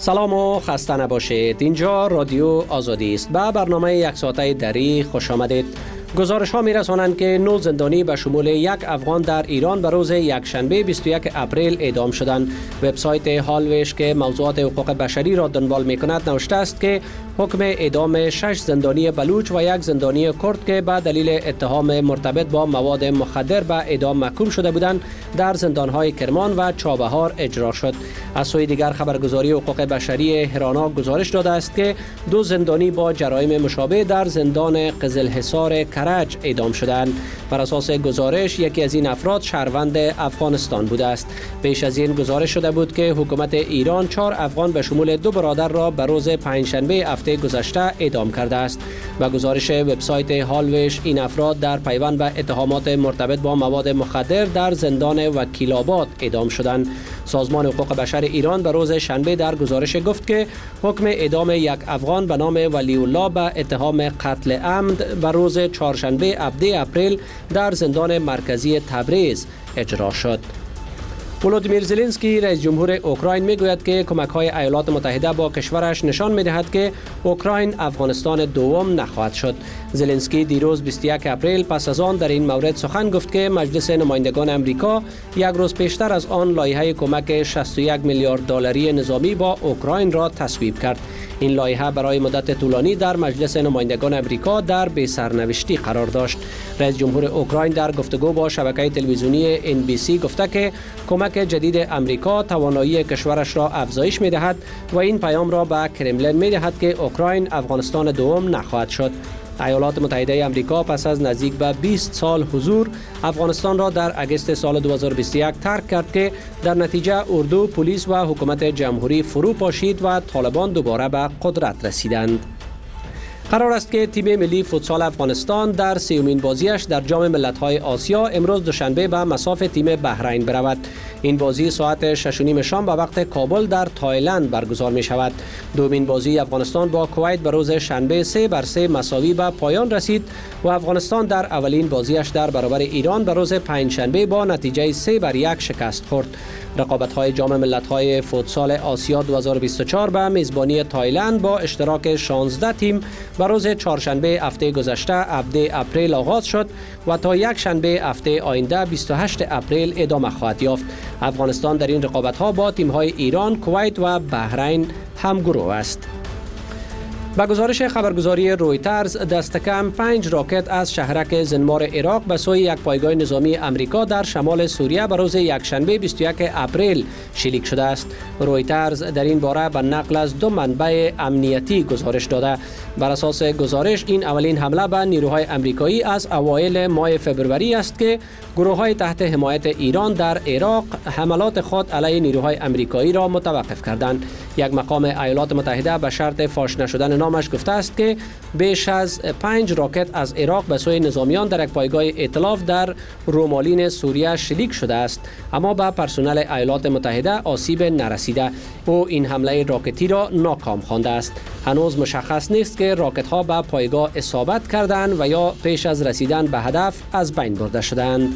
سلام و خسته نباشید. اینجا رادیو آزادی است. به برنامه یک ساعته دری خوش آمدید. گزارش ها می رسانند که 9 زندانی به شمول یک افغان در ایران به روز یکشنبه 21 اپریل اعدام شدند. وبسایت هالویش که موضوعات حقوق بشری را دنبال می کند نوشته است که حکم اعدام 6 زندانی بلوچ و یک زندانی کرد که به دلیل اتهام مرتبط با مواد مخدر به اعدام محکوم شده بودند در زندانهای کرمان و چابهار اجرا شد. از سوی دیگر خبرگزاری حقوق بشری هرانا گزارش داده است که 2 زندانی با جرایم مشابه در زندان قزلحصار کرج اعدام شدند. بر اساس گزارش یکی از این افراد شهروند افغانستان بوده است. پیش از این گزارش شده بود که حکومت ایران 4 افغان به شمول 2 برادر را به روز پنجشنبه هفته گذشته اعدام کرده است. با گزارش وبسایت هالویش این افراد در پیوند به اتهامات مرتبط با مواد مخدر در زندان وکیل‌آباد اعدام شدند. سازمان حقوق بشر ایران به روز شنبه در گزارش گفت که حکم اعدام یک افغان به نام ولی الله به اتهام قتل عمد به روز چهارشنبه 17 اپریل در زندان مرکزی تبریز اجرا شد. ولودیمیر زلنسکی رئیس جمهور اوکراین میگوید که کمک‌های ایالات متحده با کشورش نشان می‌دهد که اوکراین افغانستان دوم نخواهد شد. زلنسکی دیروز 21 اپریل پس از آن در این مورد سخن گفت که مجلس نمایندگان امریکا یک روز پیشتر از آن لایحه کمک 61 میلیارد دلاری نظامی با اوکراین را تصویب کرد. این لایحه برای مدت طولانی در مجلس نمایندگان امریکا در بی‌سرنوشتی قرار داشت. رئیس جمهور اوکراین در گفتگو با شبکه تلویزیونی NBC گفته که کمک جدید امریکا توانایی کشورش را افزایش می‌دهد و این پیام را به کرملین می‌دهد که اوکراین افغانستان دوم نخواهد شد. ایالات متحده امریکا پس از نزدیک به 20 سال حضور افغانستان را در اگست سال 2021 ترک کرد که در نتیجه اردو، پلیس و حکومت جمهوری فرو پاشید و طالبان دوباره به قدرت رسیدند. قرار است که تیم ملی فوتسال افغانستان در 30مین بازیش در جام ملت‌های آسیا امروز دوشنبه به مصاف تیم بحرین برود. این بازی ساعت 6:30 شام به وقت کابل در تایلند برگزار می شود. دومین بازی افغانستان با کویت به روز شنبه 3-3 مساوی به پایان رسید و افغانستان در اولین بازیش در برابر ایران به روز پنجشنبه با نتیجه 3-1 شکست خورد. رقابت‌های جام ملت‌های فوتسال آسیا 2024 به میزبانی تایلند با اشتراک 16 تیم به روز چهارشنبه هفته گذشته 17 اپریل آغاز شد و تا یک شنبه هفته آینده 28 اپریل ادامه خواهد یافت. افغانستان در این رقابت‌ها با تیم‌های ایران، کویت و بحرین همگروه است. با گزارش خبرگزاری رویترز دست کم 5 راکت از شهرک زنمار عراق به سوی یک پایگاه نظامی امریکا در شمال سوریه به روز یکشنبه 21 اپریل شلیک شده است. رویترز در این باره به نقل از 2 منبع امنیتی گزارش داده. بر اساس گزارش این اولین حمله به نیروهای امریکایی از اوایل ماه فوریه است که گروه‌های تحت حمایت ایران در عراق حملات خود علیه نیروهای امریکایی را متوقف کردند. یک مقام ایالات متحده به شرط فاش نشدن نامش گفته است که بیش از 5 راکت از عراق به سوی نظامیان در یک پایگاه ائتلاف در رومالین سوریه شلیک شده است، اما به پرسنل ایالات متحده آسیب نرسیده. او این حمله راکتی را ناکام خوانده است. هنوز مشخص نیست که راکت ها به پایگاه اصابت کردند و یا پیش از رسیدن به هدف از بین برده شدند.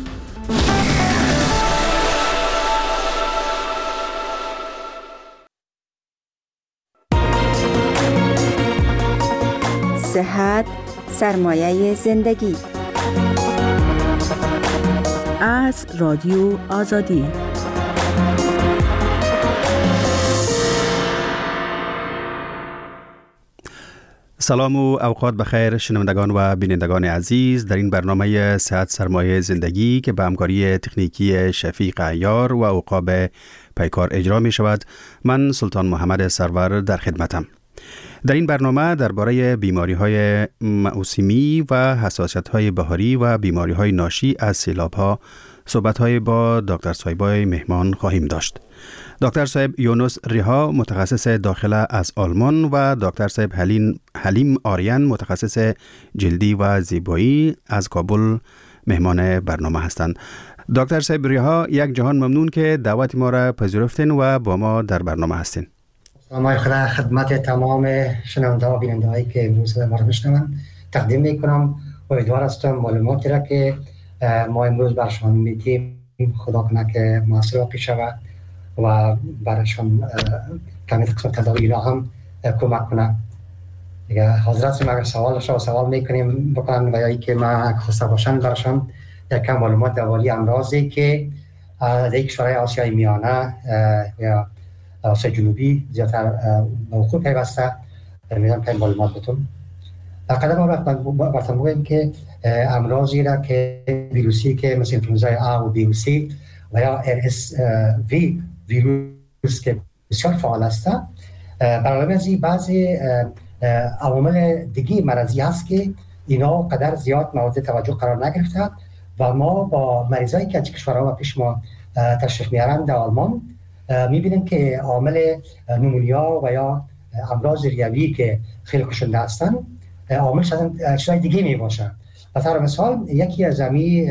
صحت سرمایه زندگی. از رادیو آزادی. سلام و اوقات بخیر شنوندگان و بینندگان عزیز. در این برنامه صحت سرمایه زندگی که به همکاری تکنیکی شفیق عیار و عقاب پیکار اجرا می شود، من سلطان محمد سرور در خدمتم. در این برنامه درباره بیماری‌های موسمی و حساسیت‌های بهاری و بیماری‌های ناشی از سیلاب‌ها صحبت‌های با دکتر صاحبای مهمان خواهیم داشت. دکتر صاحب یونس ریها متخصص داخله از آلمان و دکتر صاحب حلیم آریان متخصص جلدی و زیبایی از کابل مهمان برنامه هستند. دکتر صاحب ریها، یک جهان ممنون که دعوت ما را پذیرفتین و با ما در برنامه هستین. سلام خدا خدمت تمام شنونده و بیننده هایی که امروز ما را میشنوند تقدیم میکنم. امیدوار هستم معلوماتی را که ما امروز برشان میدیم خدا کنه که موثر واقع شود و برشان کمی قسم تداوی اینا هم کمک کنه. دیگه حضرت اگر سوال میکنیم بکنن و یا ای که ما خواسته باشن برشان یک کم معلومات درباره امراضی که در کشورهای آسیای میانه یا آسیای جنوبی زیادتر موقع پیوسته میدونم که معلومات بتون. قدم براتون بگویم که امراضی را که ویروسی که مثل انفلوانزای A و B و C و یا RSV ویروس که بسیار فعال است، برای از بعضی عوامل دیگه مرضی هست که اینا قدر زیاد مورد توجه قرار نگرفته و ما با مریضایی که از کشورها و پیش ما تشریف میارن در آلمان میبینیم که عامل نمونیا و یا امراض ریوی که خیلی کشنده هستن عامل چیزای دیگه میباشن. مثلا مثال یکی از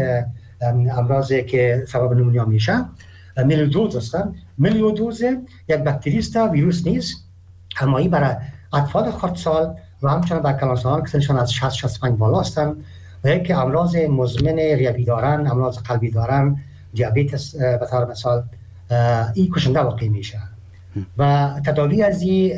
امراضی که سبب نمونیا میشه میلیودوز هستن. میلیودوز یک باکتری است، ویروس نیست، اما این برای اطفال خردسال و همچنان در کلانسالان که سنشان از 60-65 بالا هستن و یکی امراض مزمن ریوی دارن، امراض قلبی دارن، دیابت به طور مثال، این کشنده واقع میشه و تداوی از این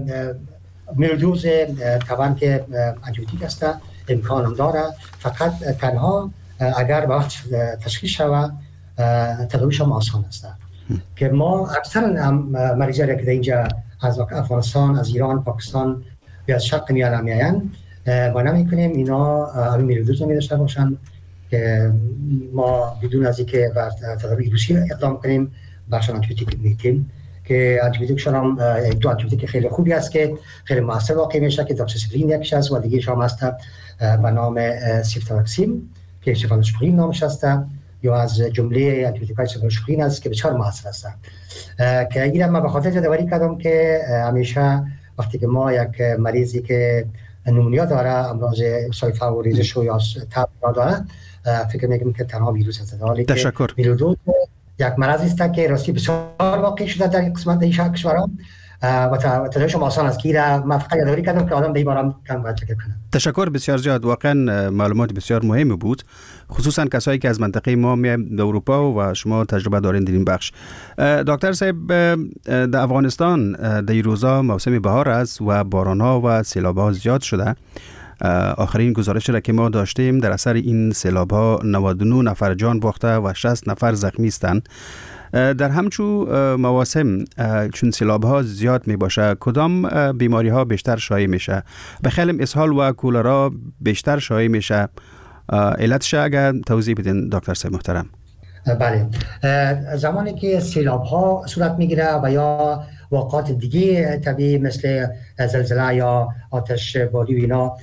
میلیودوز طبعا که انتیبیوتیک است امکانم داره، فقط تنها اگر به وقت تشخیص شود تداویش هم آسان است که ما اکثر مریضایی که در اینجا از افغانستان، از ایران، پاکستان یا از شرق میانه میاین ما نمیکنیم اینا میلیودوز نمیداشته باشن که ما بدون از اینکه بر تداوی ویروسی اقدام کنیم برشان انتیبیوتیک میدیم که انتیبیوتیکشون هم دو انتیبیوتیک خیلی خوبی است که خیلی موثر واقع میشه که داکسیسیکلین یکیش است و دیگه هم هست به نام سیفتراکسیم که سیفالوسپرین نامش است یا از جمله انتیبیوتیک‌های سیفالوسپرین است که بسیار موثر است که اینم ما به خاطر یادآوری کردم که همیشه وقتی که ما یک مریضی که نمونیا داره، امراض سایفه و ریزش یا تب داره، فکر میکنم که تنها ویروس است. تشکر. میلیودوز یک مرض است که راستی بسیار واقع شده در قسمت این کشورها و تداویش آسان است که من فقط یادآوری کردم که آدم به این باره کم باید فکر کنه. تشکر بسیار زیاد، واقعا معلومات بسیار مهم بود، خصوصا کسایی که از منطقه ما میایم در اروپا و شما تجربه دارین در این بخش. دکتر صاحب، در افغانستان در این روزا موسم بهار است و باران‌ها و سیلاب‌ها زیاد شده. آخرین گزارش را که ما داشتیم در اثر این سیلاب‌ها 99 نفر جان باخته و 60 نفر زخمی هستند. در همچون مواسم چون سیلاب‌ها زیاد می باشه کدام بیماری ها بیشتر شایع میشه؟ به خیلی اسهال و کولرا بیشتر شایع میشه. علتش اگر توضیح بدین دکتر صاحب محترم. بله، زمانی که سیلاب‌ها صورت میگیره و یا واقعات دیگه طبیعی مثل زلزله یا آتش بادی و اینا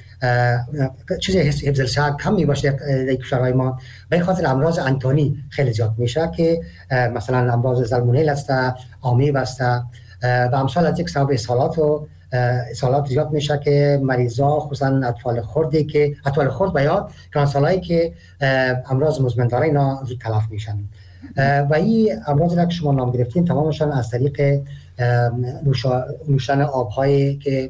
چیز حفظ الصحه کم میباشه در کشورهای ما، به خاطر امراض انتانی خیلی زیاد میشه که مثلا امراض سالمونل است، آمیب است و امثال از یک سبب اسهالات زیاد میشه که مریضا خصوصا اطفال خردی که اطفال خرد و یا کلانسالایی که امراض مزمن داره اینا زود تلف میشن و این امراضی را که شما نام گرفتین تمامشان از طریق نوشن آب‌هایی که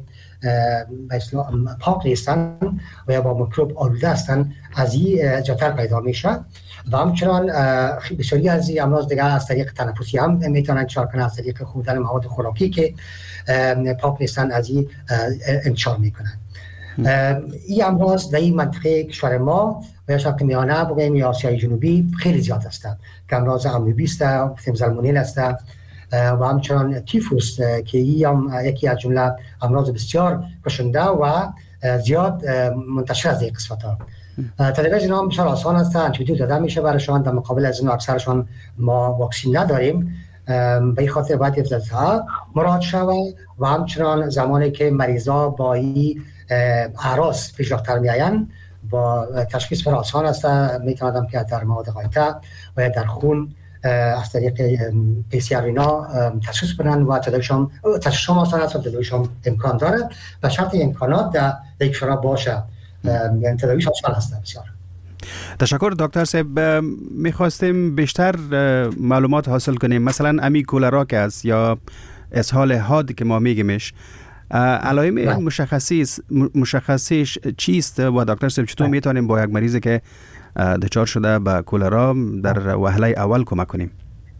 پاک نیستن و یا با میکروب آلوده هستن از این جاتر پیدا میشه و همچنان بسیاری از این امراض دیگر از طریق تنفسی هم میتونن انتشار کنن، از طریق خوردن مواد خوراکی که پاک نیستن از این انتشار میکنن. این امراض در این منطقه کشور ما و یا شرق میانه بگیم یا آسیای جنوبی خیلی زیاد هستند که امراض آمیبی است، سالمونل است و همچنان تیفوس که این هم یکی از جمله امراض بسیار کشنده و زیاد منتشر از این قسمت ها. تداوی اینا هم بسیار آسان است، انتیبیوتیک داده میشه برایشان، در مقابل از این اکثرشان ما واکسین نداریم، به این خاطر باید حفظ الصحه مراعات شود و همچنان زمانی که مریضا با این اعراض پیش رفتر میآیند با تشخیص بر آسان است، میتونم که در مواد غایطه و یا در خون از طریق PCR اینا تشخیص بدن و تداویشون آسان است و تداویشون امکان داره و شرط امکانات در کشورها باشه، یعنی تداویش آسان است بسیار. تشکر دکتر صاحب. میخواستیم بیشتر معلومات حاصل کنیم، مثلا امی کولرا که است یا اسهال حاد که ما میگیمش، علائم مشخصیش چیست و دکتر صاحب چطور میتونیم با یک مریضی که دچار شده به کولرا در وهله اول کمک کنیم؟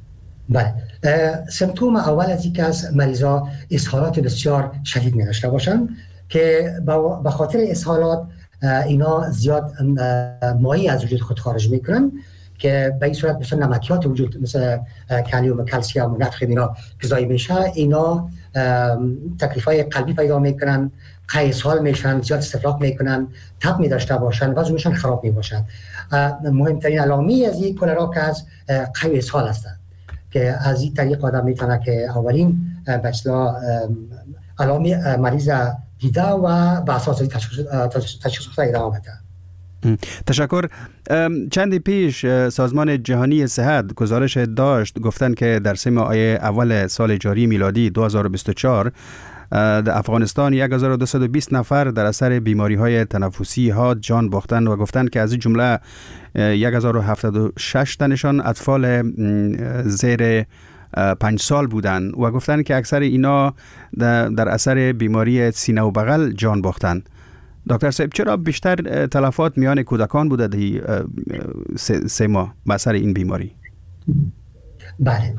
بله، سمپتوم اول از اینکه از مریضا اسهالات بسیار شدید می داشته باشند که به خاطر اسهالات اینا زیاد مایع از وجود خود خارج میکنن که به این صورت مثل نمکیات وجود مثل کالیوم، کلسیم و نفخ اینا غذایی میشه، اینا تکلیفای قلبی پیدا میکنن، قی اسهال میشن، زیاد استفراغ میکنن، تب می داشته باشن، وضعشون خراب می باشن. مهمترین علامه از این کلرا که از قی اسهال هستند که از این طریق آدم میتونه که اولین به اصطلاح علامه مریض دیده و به اساس تشخیص ادامه بده. تشکر. چندی پیش سازمان جهانی صحت گزارش داشت، گفتن که در 3 ماه اول سال جاری میلادی 2024 در افغانستان 1220 نفر در اثر بیماری های تنفسی ها جان باختند و گفتند که از این جمله 1076 تنشان اطفال زیر 5 سال بودند و گفتند که اکثر اینا در اثر بیماری سینه و بغل جان باختند. دکتر صاحب، چرا بیشتر تلفات میان کودکان بوده در 3 ماه به اثر این بیماری؟ بله،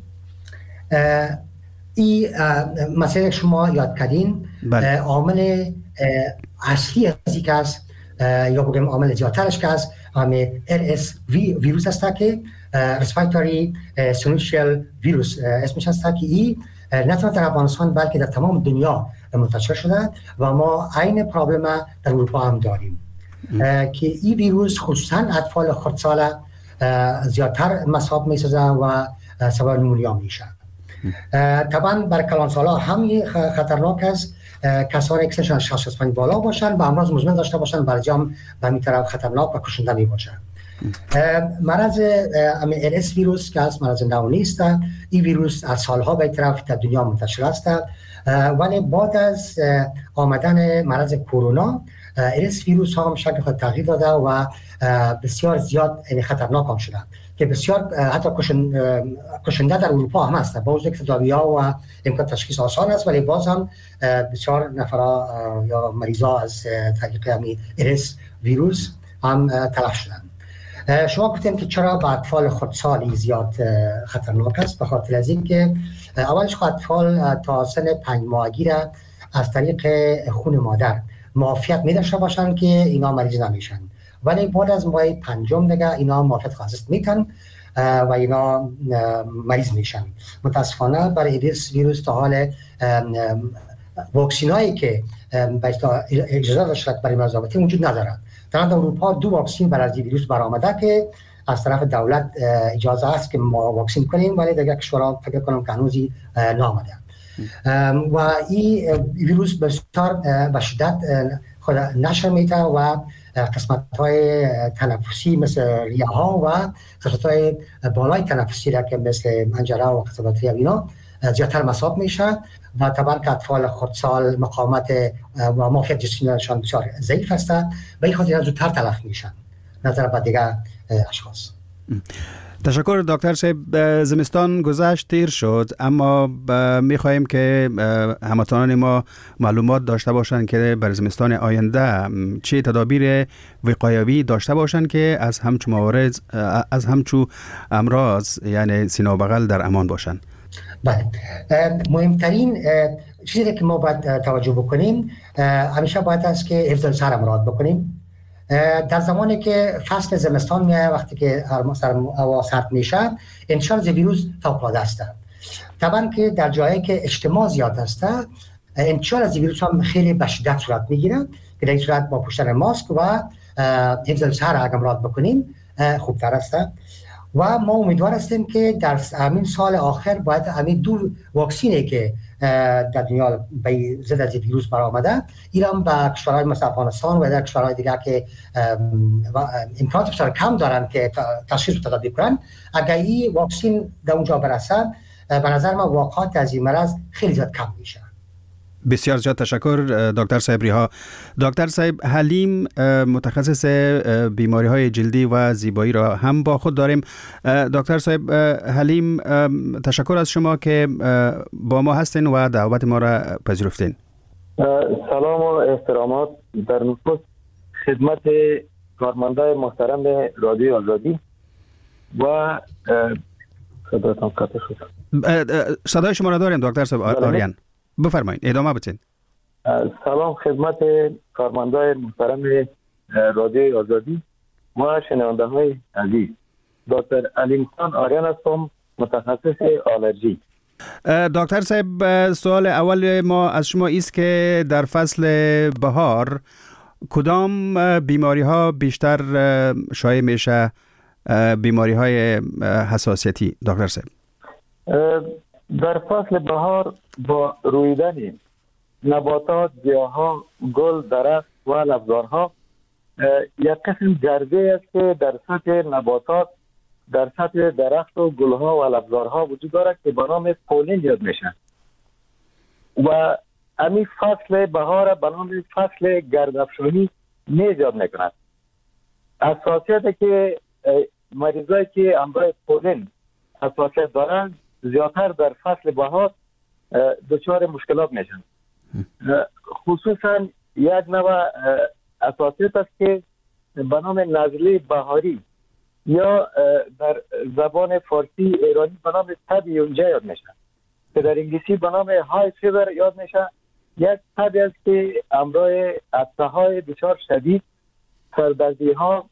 این مسئله شما یاد کردین. عامل اصلی از این که است یا بگیم عامل زیادترش که است عامل RS ویروس است که Respiratory Syncytial ویروس اسمش است که این نه تنها در افغانستان بلکه در تمام دنیا منتشر شده و ما عین پرابلم در اروپا هم داریم که این ویروس خصوصا اطفال خردسال زیادتر مصاب می‌سازه و سبب نمونیا میشه. طبعا برای کلانسالا هم خطرناک است، کسانی که سنشان 65 بالا باشن و امراض مزمن داشته باشن برجام به این طرف خطرناک و کشنده می باشن. مرض RS ویروس که از مرض نو نیست، این ویروس از سالها به طرف در دنیا منتشر است، ولی بعد از آمدن مرض کرونا RS ویروس هم شکل خود تغییر داده و بسیار زیاد خطرناک هم شده که بسیار حتی کشنده در اروپا هم هست، با وجود که تداوی‌ها و امکان تشخیص آسان است، ولی باز هم بسیار نفرا یا مریضا از طریق همین RS ویروس هم تلف شدند. شما گفتیم که چرا با اطفال خردسالی زیاد خطرناک است؟ به خاطر از اینکه اولش اطفال تا سن 5 ماهگی را از طریق خون مادر معافیت می داشته باشند که اینا مریض نمیشن، ولی بعد از ماه 5 دیگه اینا معافیت خاص میکنن و اینا مریض میشن. متاسفانه برای RS ویروس تا حال واکسینایی که اجازه داشته برای مزابطی وجود ندارد. در اروپا 2 واکسین برای ویروس برآمده که از طرف دولت اجازه است که ما واکسین کنیم، ولی دیگه کشورها فکر کنم که هنوزی نامده و این ویروس بسیار به شدت خود نشر میده و قسمت‌های تنفسی مثل ریه ها و قسمت‌های بالای تنفسی را که مثل منجره و قسمت ریه اینا زیادتر مصاب میشه و طبعا که اطفال خردسال مقاومت و معافیت جسمیشان بسیار ضعیف است و این خاطر زودتر تلف میشن نظر به دیگر اشخاص. تشکر دکتر صاحب. زمستان گذشت، تیر شد، اما میخواهیم که هموطنان ما معلومات داشته باشند که بر زمستان آینده چه تدابیر وقایوی داشته باشند که از همچو موارد از همچو امراض یعنی سینه و بغل در امان باشند. بله، مهمترین چیزی که ما باید توجه بکنیم همیشه باید است که حفظ الصحه مراعات بکنیم. در زمانی که فصل زمستان میاد، وقتی که هوا سرد میشه، انتشار ویروس فوق‌العاده است. طبعا که در جایی که اجتماع زیاد است انتشار از ویروس هم خیلی به شدت صورت میگیره که در این صورت با پوشیدن ماسک و حفظ الصحه اگر مراعات بکنیم خوبتر است و ما امیدوار هستیم که در همین سال آخر باید همین 2 واکسینی که در دنیا به ضد از ویروس برآمده ایران به کشورهای مثل افغانستان و در کشورهای دیگر که امکانات بسیار کم دارن که تشخیص و تداوی کنن، اگر این واکسین در اونجا برسه به نظر من واقعات از این مرض خیلی زیاد کم میشه. بسیار زیاد تشکر دکتر صاحب ریها. دکتر صاحب حلیم متخصص بیماری های جلدی و زیبایی را هم با خود داریم. دکتر صاحب حلیم، تشکر از شما که با ما هستین و دعوت ما را پذیرفتین. سلام و احترامات در نخست خدمت کارمندای محترم رادیو آزادی و صداتون قطع شد. صدای شما را داریم دکتر صاحب آریان. بفرمایید ادامه بدین. سلام خدمت کارمندای محترم رادیو آزادی و شنونده های عزیز. دکتر علیمخان آریان هستم، متخصص آلرژی. دکتر صاحب سوال اول ما از شما است که در فصل بهار کدام بیماری ها بیشتر شایع میشه؟ بیماری های حساسیتی دکتر صاحب. در فصل بهار با رویدن نباتات، گیاها، گل، درخت و ابزارها یک قسم گرده است که در سطح نباتات، در سطح درخت و گلها و ابزارها وجود دارد که به نام پولین یاد میشه و امی فصل بهار به نام فصل گردافشانی نیز یاد میکند. حساسیت که مریضایی که امراض پولین حساسیت دارند زیادتر در فصل بهار دچار مشکلات میشن. خصوصا یک نوع حساسیت است که به نام نزله بهاری یا در زبان فارسی ایرانی به نام تب یونجه یاد میشه که در انگلیسی به نام های فیبر یاد میشه. یک تب است که همراه عطسه های بسیار شدید، سردردی ها،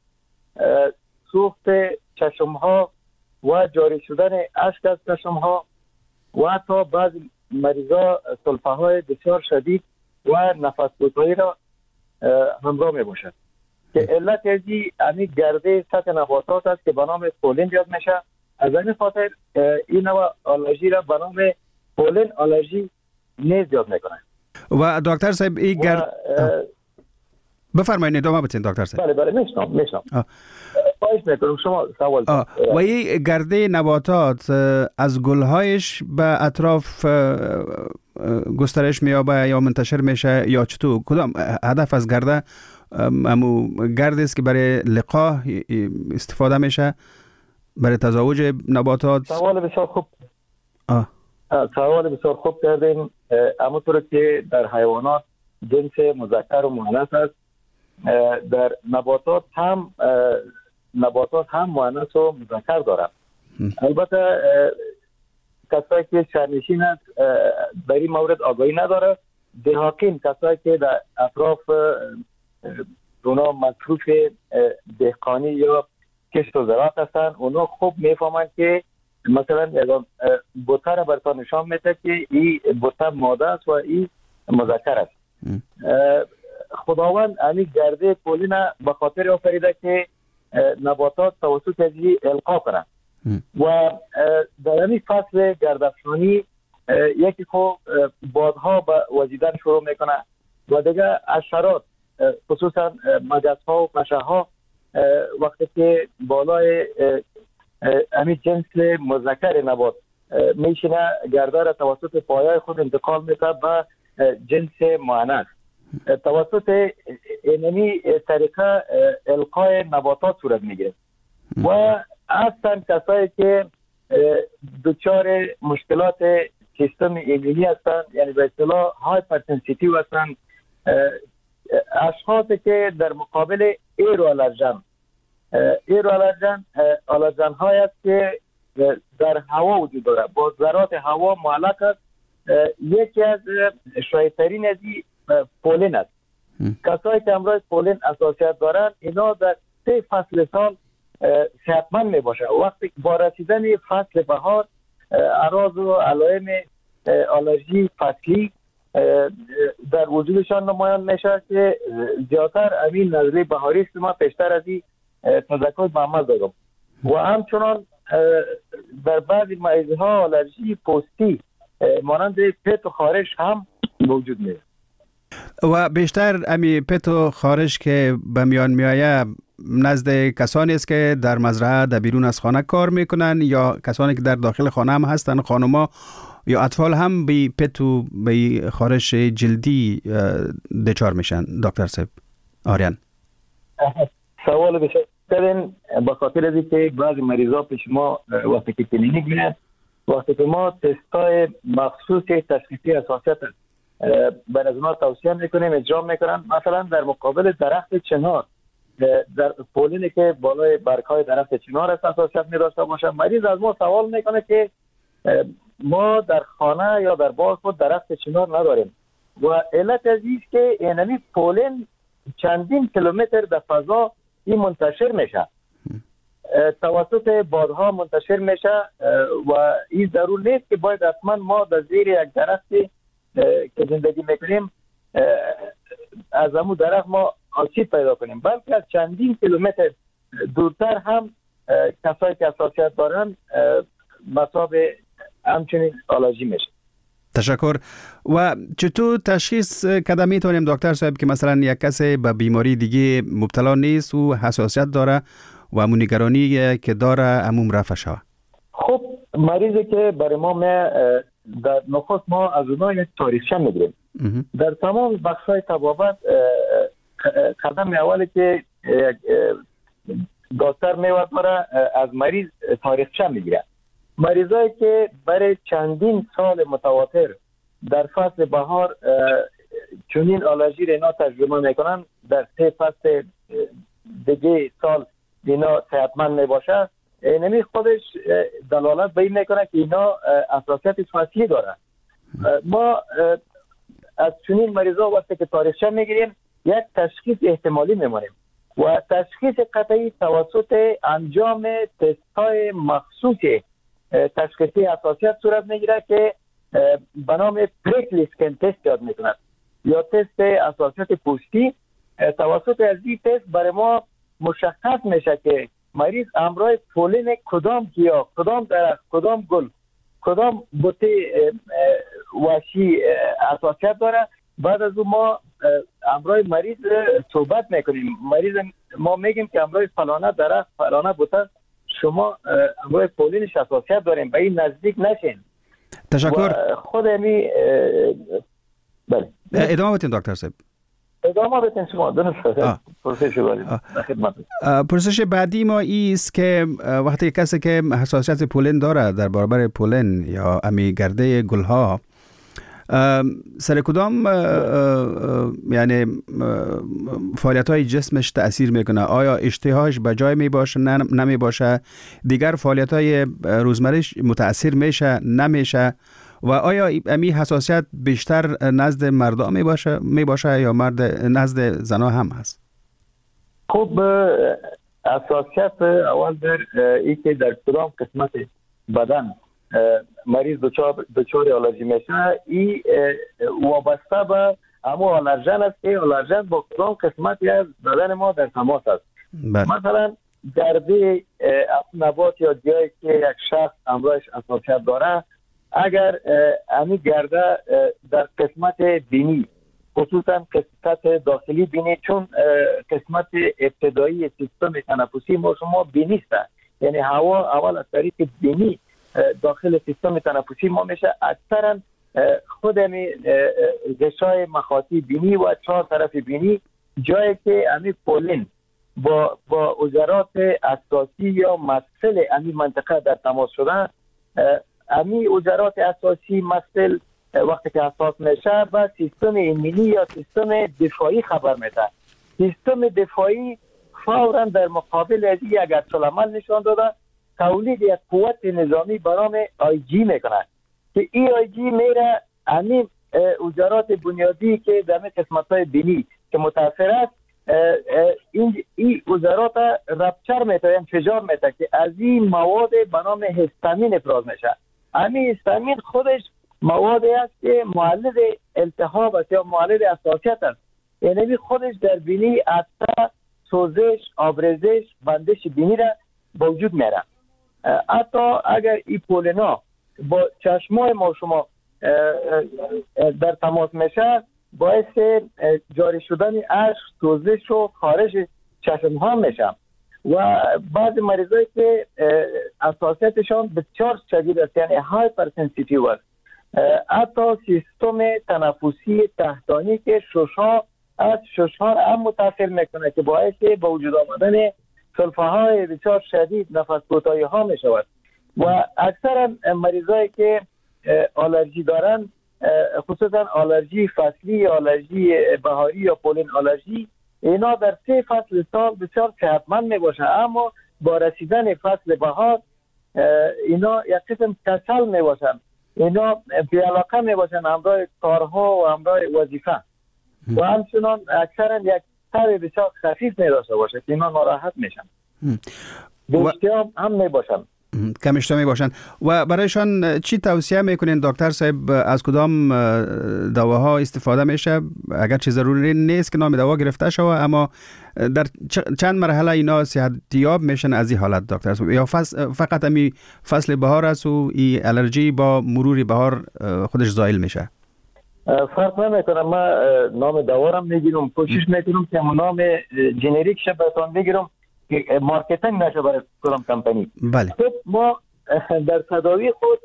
سوخت چشم ها و جاری شدن اشک از چشم ها و حتی بعضی مریضا سلفه های بسیار شدید و نفس گساری را همراه می باشد که علت ازی امی گرده سطح نباتات است که به نام پولین یاد میشه. از این خاطر این نوع آلرژی را به نام پولین آلرژی نیز یاد میکنه. و دکتر صاحب این بفرمایید ادامه بدین دکتر صاحب. بله میشنم. خواهش میکنم شما سوال. و این گرده نباتات از گلهایش به اطراف گسترش میابه یا منتشر میشه یا چطور؟ کدام هدف از گرده؟ امو گرد است که برای لقاح استفاده میشه برای تزاوج نباتات؟ سوال بسیار خوب کردین. همونطور که در حیوانات جنس مذکر و مؤنث است، در نباتات هم مؤنث و مذکر دارند. البته کسایی که شهرنشین است در این مورد آگاهی نداره. دهاقین، کسایی که در اطراف اونا مصروف دهقانی یا کشت و زراعت هستن، اونا خوب میفهمند که مثلا بوته را براتون نشان میده که این بوته ماده است و این مذکر است. خداوند همین گرده پولین به خاطر آفریده که نباتات توسط ازی القا کنند و در همین فصل گردافشانی یکی خب بادها به وزیدن شروع میکنه و دیگه حشرات خصوصا مگس‌ها و پشه‌ها وقتی که بالای همین جنس مذکر نبات میشینه، گرده را توسط پایه خود انتقال میده به جنس مؤنث. توسط اینمی طریقه القای نباتات صورت میگیره و اصلا کسایی که دچار مشکلات سیستم ایمنی هستند، یعنی به اصطلاح هایپرتنسیتیو هستند، اشخاصی که در مقابل ایروآلرژن های است که در هوا وجود داره، با ذرات هوا معلق است. یکی از شایع‌ترین از پولین است. کسایی که امراض پولین حساسیت دارند اینا در 3 فصل سال صحتمند می باشه. وقتی با رسیدن فصل بهار اعراض و علائم آلرژی فصلی در وجودشان نمایان میشه که زیادتر همین نزله بهاری است. ما پیشتر از این تذکر به عمل دارم و همچنان در بعضی مریض‌ها آلرژی پوستی مانند پت و خارش هم موجود میشه و بیشتر امی پت و خارش که به میان میآید نزد کسانی است که در مزرعه در بیرون از خانه کار میکنن یا کسانی که در داخل خانه هم هستن، خانوما یا اطفال هم به پت و به خارش جلدی دچار میشن؟ دکتر صاحب آریان سوال بسیار کردین. به خاطر از اینکه بعضی مریضا پیش ما وقتی که کلینیک میاد، وقتی که ما تستای مخصوص تشخیصی حساسیت به نظر توصیه میکنیم اجرا میکنن. مثلا در مقابل درخت چنار در پولینی که بالای برگ‌های درخت چنار است حساسیت می‌داشته باشه. مریض از ما سوال میکنه که ما در خانه یا در باغ خود درخت چنار نداریم و علت از این است که اینمی پولین چندین کیلومتر در فضا این منتشر میشه، توسط بادها منتشر میشه و این ضرور نیست که باید حتما ما در زیر یک درختی که زندگی میکنیم از همون درخت ما آسیب پیدا کنیم، بلکه از چندین کیلومتر دورتر هم کسایی که حساسیت دارن مصاب همچنین آلرژی میشه. تشکر. و چطور تشخیص کده میتونیم دکتر صاحب که مثلا یک کسی به بیماری دیگه مبتلا نیست و حساسیت داره و همون نگرانی که داره همون رفع شوه؟ خب مریضی که برای ما در نخست ما از اونها یک تاریخچه میگیریم. در تمام بخش‌های طبابت قدم اولی که دکتر میورداره از مریض تاریخچه میگیره. مریضایی که برای چندین سال متواتر در فصل بهار چنین آلرژی را اینا تجربه میکنن، در 3 فصل دیگه سال اینا صحتمند میباشه، نمی خودش دلالت به این میکنه که اینا حساسیت فصلی دارن. ما از چنین مریضا وقتی که تاریخچه میگیریم یک تشخیص احتمالی میمونیم و تشخیص قطعی توسط انجام تست‌های مخصوص تشخیصی حساسیت صورت میگیره که به نام پریکلی اسکن تست یاد میکنند یا تست حساسیت پوستی. توسط از این تست برای ما مشخص میشه که مریض همراه پولین کدام گیاه، کدام درخت، کدام گل، کدام بوته وحشی حساسیت داره. بعد از اون ما همراه مریض صحبت میکنیم. مریض ما میگیم که همراه فلانه درخت، فلانه بوته شما همراه پولینش حساسیت داریم، به این نزدیک نشین. تشکر. خود امی بله ادامه بدین دکتر صاحب. ادامه بدین شما درست. پرسش بعدی ما ایست که وقتی کسی که حساسیت پولین داره در برابر پولین یا امی گرده گلها، سر کدام یعنی فعالیت های جسمش تأثیر میکنه؟ آیا اشتهاش به جای می باشه نمی باشه؟ دیگر فعالیت های روزمرهش متأثر میشه نمیشه؟ و آیا امی حساسیت بیشتر نزد مردا می باشه یا نزد زنا هم هست؟ خب حساسیت اول در این که در کدام قسمت بدن مریض دچار آلرژی میشه، این وابسته به اما آلرژن است که آلرژن با کدام قسمتی از بدن ما در تماس است. مثلا گرده نبات یا جایی که یک شخص همراهش حساسیت داره، اگر امی گرده در قسمت بینی، خصوصا قسمت داخلی بینی، چون قسمت ابتدایی سیستم تنفسی ما شما بینی است، یعنی هوا اول از طریق بینی داخل سیستم تنفسی ما میشه. اکثرا خود امی غشای مخاطی بینی و 4 طرف بینی جایی که امی پولین با عضلات اساسی یا مفصل امی منطقه در تماس شدن، امی عضلات اساسی مفصل وقتی که حساس میشه و سیستم ایمنی یا سیستم دفاعی خبر میده. سیستم دفاعی فوراً در مقابل از یک عکس‌العمل نشان داده تولید یک قوت نظامی به نام IG میکنه که این IG میره همین عضلات بنیادی که در قسمت‌های بینی که متاثر است، این عضلات رپچر میشه، انفجار میشه که از این مواد به نام هستامین افراز میشه. همین هستامین خودش موادی است که معلل التهاب است یا معلل حساسیت است، یعنی خودش در بینی اثر سوزش، آبریزش، بندش بینی را به وجود میاره. حتی اگر این پولینا با چشمای ما شما در تماس میشه، باعث جاری شدن اشک، سوزش و خارش چشم ها میشه. و بعض مریضایی که حساسیتشان بسیار شدید است، یعنی هایپر سنسیتیو است، حتی سیستم تنفسی تحتانی که ششها هم متاثر میکنه که باعث به وجود آمدن سلفه های بسیار شدید، نفس کوتاهی ها می شود. و اکثرا مریضایی که آلرژی دارن، خصوصا آلرژی فصلی، آلرژی بهاری یا پولین آلرژی، اینا در 3 فصل سال بسیار صحتمند می باشن، اما با رسیدن فصل بهار اینا یک قسم کسل می باشن، اینا بی‌علاقه می باشن همراه کارها و همراه وظیفه و همچنان اکثرا یک تب بسیار خفیف می داشته باشه که اینا ناراحت میشن، اشتیاب هم می باشن، کم اشتها می باشن. و برایشان چی توصیه میکنین دکتر صاحب؟ از کدام دواها استفاده میشه؟ اگر چه ضروری نیست که نام دوا گرفته شوه، اما در چند مرحله اینا صحتیاب میشن از این حالت دکتر صاحب؟ یا فقط امی فصل بهار است و این الرژی با مرور بهار خودش زائل میشه؟ فرق نمیکنه. من نام دوارم میگیرم، کوشش میکنم که نام جنریک شه بهتون بگیرم که مارکتینگ نشه برای کدام کمپانی. بله. ما در تداوی خود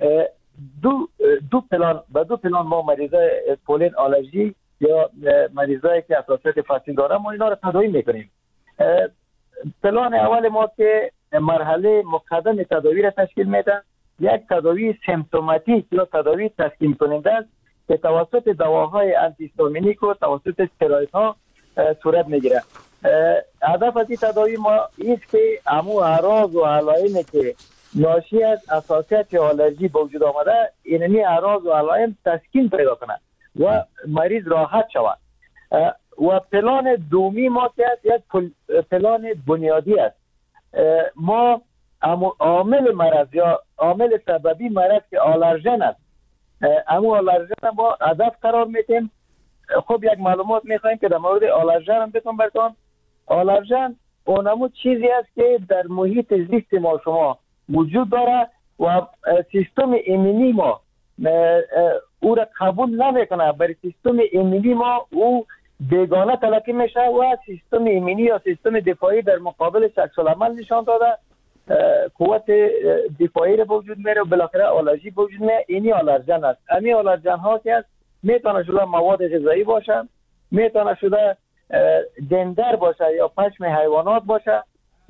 دو پلان ما مریضای پولن آلرژی یا مریضایی که حساسیت فصلی دارن ما اینا رو تداوی میکنیم. پلان اول ما که مرحله مقدم تداوی را تشکیل میده، یک تداوی سیمپتوماتیک یا تداوی تسکین کننده است که توسط دواهای آنتی هیستامینیک و توسط استروئیدها صورت میگیره. هدف از این تداوی ما است که امو اعراض و علائمی که ناشی از حساسیت یا آلرژی به وجود آمده، اینمی اعراض و علائم تسکین پیدا کنه و مریض راحت شود. و پلان دومی ما که است یک پلان بنیادی است. ما عامل مرض یا عامل سببی مرض که آلرژن است، امو آلرژن ما هدف قرار میدیم. خب یک معلومات میخوایم که در مورد آلرژن هم بتون براتون. آلرژن اونمو چیزی است که در محیط زیست ما شما وجود داره و سیستم ایمنی ما او را قبول نمیکنه. برای سیستم ایمنی ما او بیگانه تلقی میشه و سیستم ایمنی یا سیستم دفاعی در مقابل عکس العمل نشان داده، قوت دفاعی را به وجود میاره و بالاخره آلرژی به وجود میاره. اینی آلرژن است. همین آلرژن ها که است میتونه شده مواد غذایی باشه، میتونه شده دندر باشه یا پشم حیوانات باشه،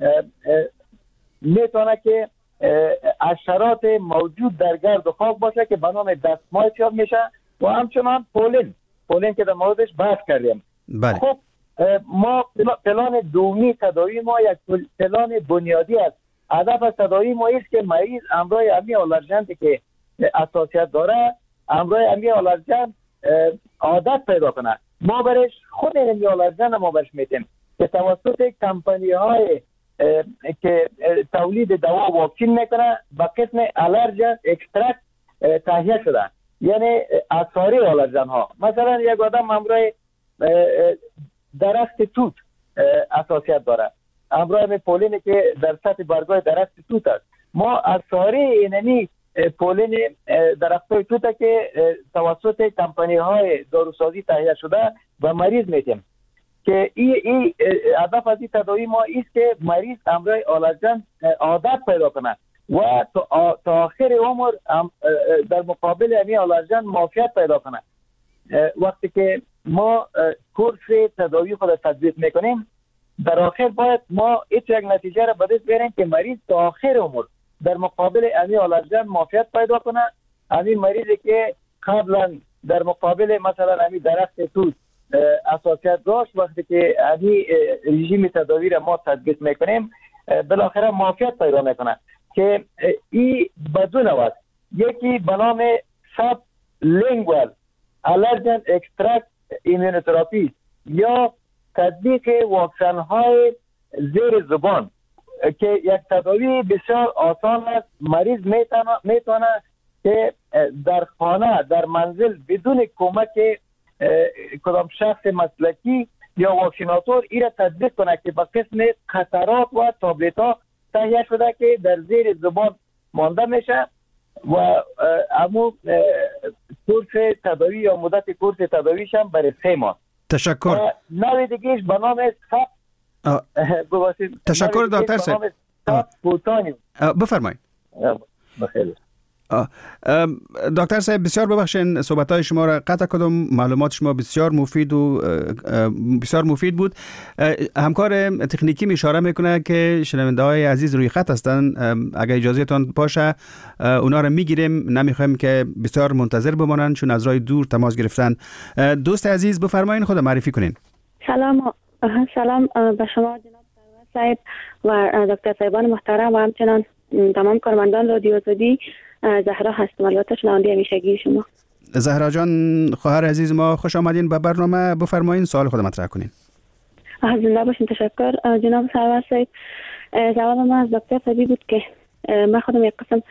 میتونه که حشرات موجود در گرد و خاک باشه که به نام دستمال چاپ میشه و همچنان پولن که در موردش بحث کردیم. بله. خب ما پلان دومی تداوی ما یک پلان بنیادی است. هدف از تداوی ما است که مریض همراه امی آلرژن که حساسیت داره، همراه امی آلرژن عادت پیدا کنه. ما برش خود امی آلرژن ما برش میتیم که توسط کمپانی های که تولید دوا و واکسین میکنه با قسم الرژن اکسترکت تهیه شده، یعنی اثاری آلرژن ها. مثلا یک آدم همراه درخت توت حساسیت داره، همراه پولن که در سطح برگای درخت توت است، ما اثاری اینمی پولن درختای توت که توسط کمپانی های داروسازی تهیه شده و مریض میتیم که این هدف از این تداوی ما است که مریض همراه آلرژن عادت پیدا کنه و تا آخر عمر در مقابل این آلرژن معافیت پیدا کنه. وقتی که ما کورس تداوی خود تطبیق میکنیم، در آخر باید ما یک نتیجه را به دست بیاریم که مریض تا آخر عمر در مقابل این آلرژن معافیت پیدا کنه. همین مریضی که قبلا در مقابل مثلا همین درخت توت حساسیت داشت، وقتی که همین رژیم تداوی را ما تطبیق میکنیم بالاخره معافیت پیدا میکنه که این بدون است. یکی به نام ساب لینگوال الرژن اکسترکت ایمونوتراپی یا تطبیق واکسن های زیر زبان که یک تداوی بسیار آسان است. مریض میتونه که در خانه در منزل بدون کمک کدام شخص مسلکی یا واکسیناتور این را تطبیق کنه که با قسم قطرات و تابلت ها تهیه شده که در زیر زبان مانده میشه و امو کورس تداوی یا مدت کورس تداویش هم برای 3 ماه. تشکر. نوع دیگهش به نام تشکر دکتر صاحب. بفرمایید. بخیر. دکتر صاحب بسیار ببخشید صحبت‌های شما را قطع کردم، معلومات شما بسیار مفید بود. همکار تکنیکی می اشاره میکنه که شنونده‌های عزیز روی خط هستند، اگر اجازهتون باشه اونا را میگیریم، نمیخوایم که بسیار منتظر بمانند چون از راه دور تماس گرفتن. دوست عزیز بفرمایید خود معرفی کنین. سلام سلام به شما جناب سرور صاحب و دکتر صاحبان محترم و همچنان تمام کارمندان رادیو آزادی. زهرا هستم، البته شنونده همیشگی شما. زهرا جان، خواهر عزیز ما، خوش آمدین به برنامه. بفرمایین سوال خود مطرح کنین. زنده باشین. تشکر جناب سرور صاحب. سوال ما از دکتر صاحبی بود که من خودم یک قسم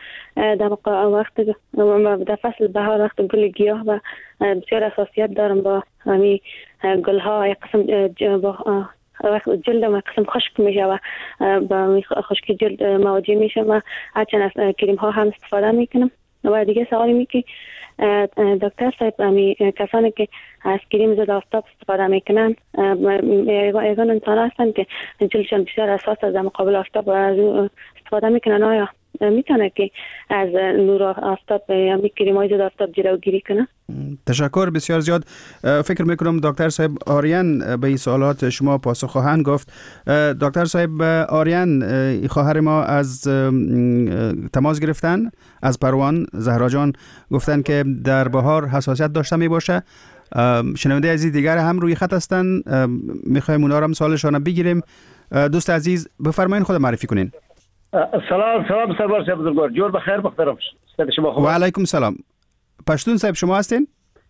در فصل بهار وقت گل گیاه و بسیار حساسیت دارم با همین گل ها. یک قسم جلدم یک قسم خشک میشه و با خشکی جلد مواجه میشه و هرچند از کریم ها هم استفاده میکنم. و دیگه سوالی می که دکتر صاحب کسانی که از کریم ضد آفتاب استفاده میکنن یگان انسان هستن که جلدشان بسیار حساس از مقابل آفتاب و از استفاده میکنن، آیا میتونه که از نور آفتاب یا کریم های ضد آفتاب جلوگیری کنه؟ تشکر بسیار زیاد. فکر میکنم دکتر صاحب آریان به این سوالات شما پاسخ خواهند گفت. دکتر صاحب آریان، خواهر ما از تماس گرفتن از پروان، زهرا جان گفتن که در بهار حساسیت داشته می باشه. شنونده عزیز دیگر هم روی خط هستن، میخوایم اونا هم سوالشان بگیریم. دوست عزیز بفرمایید خود معرفی کنین. سلام سرور صاحب بزرگوار، جور بخیر محترم شما. و علیکم سلام. پشتون صاحب شما هستین؟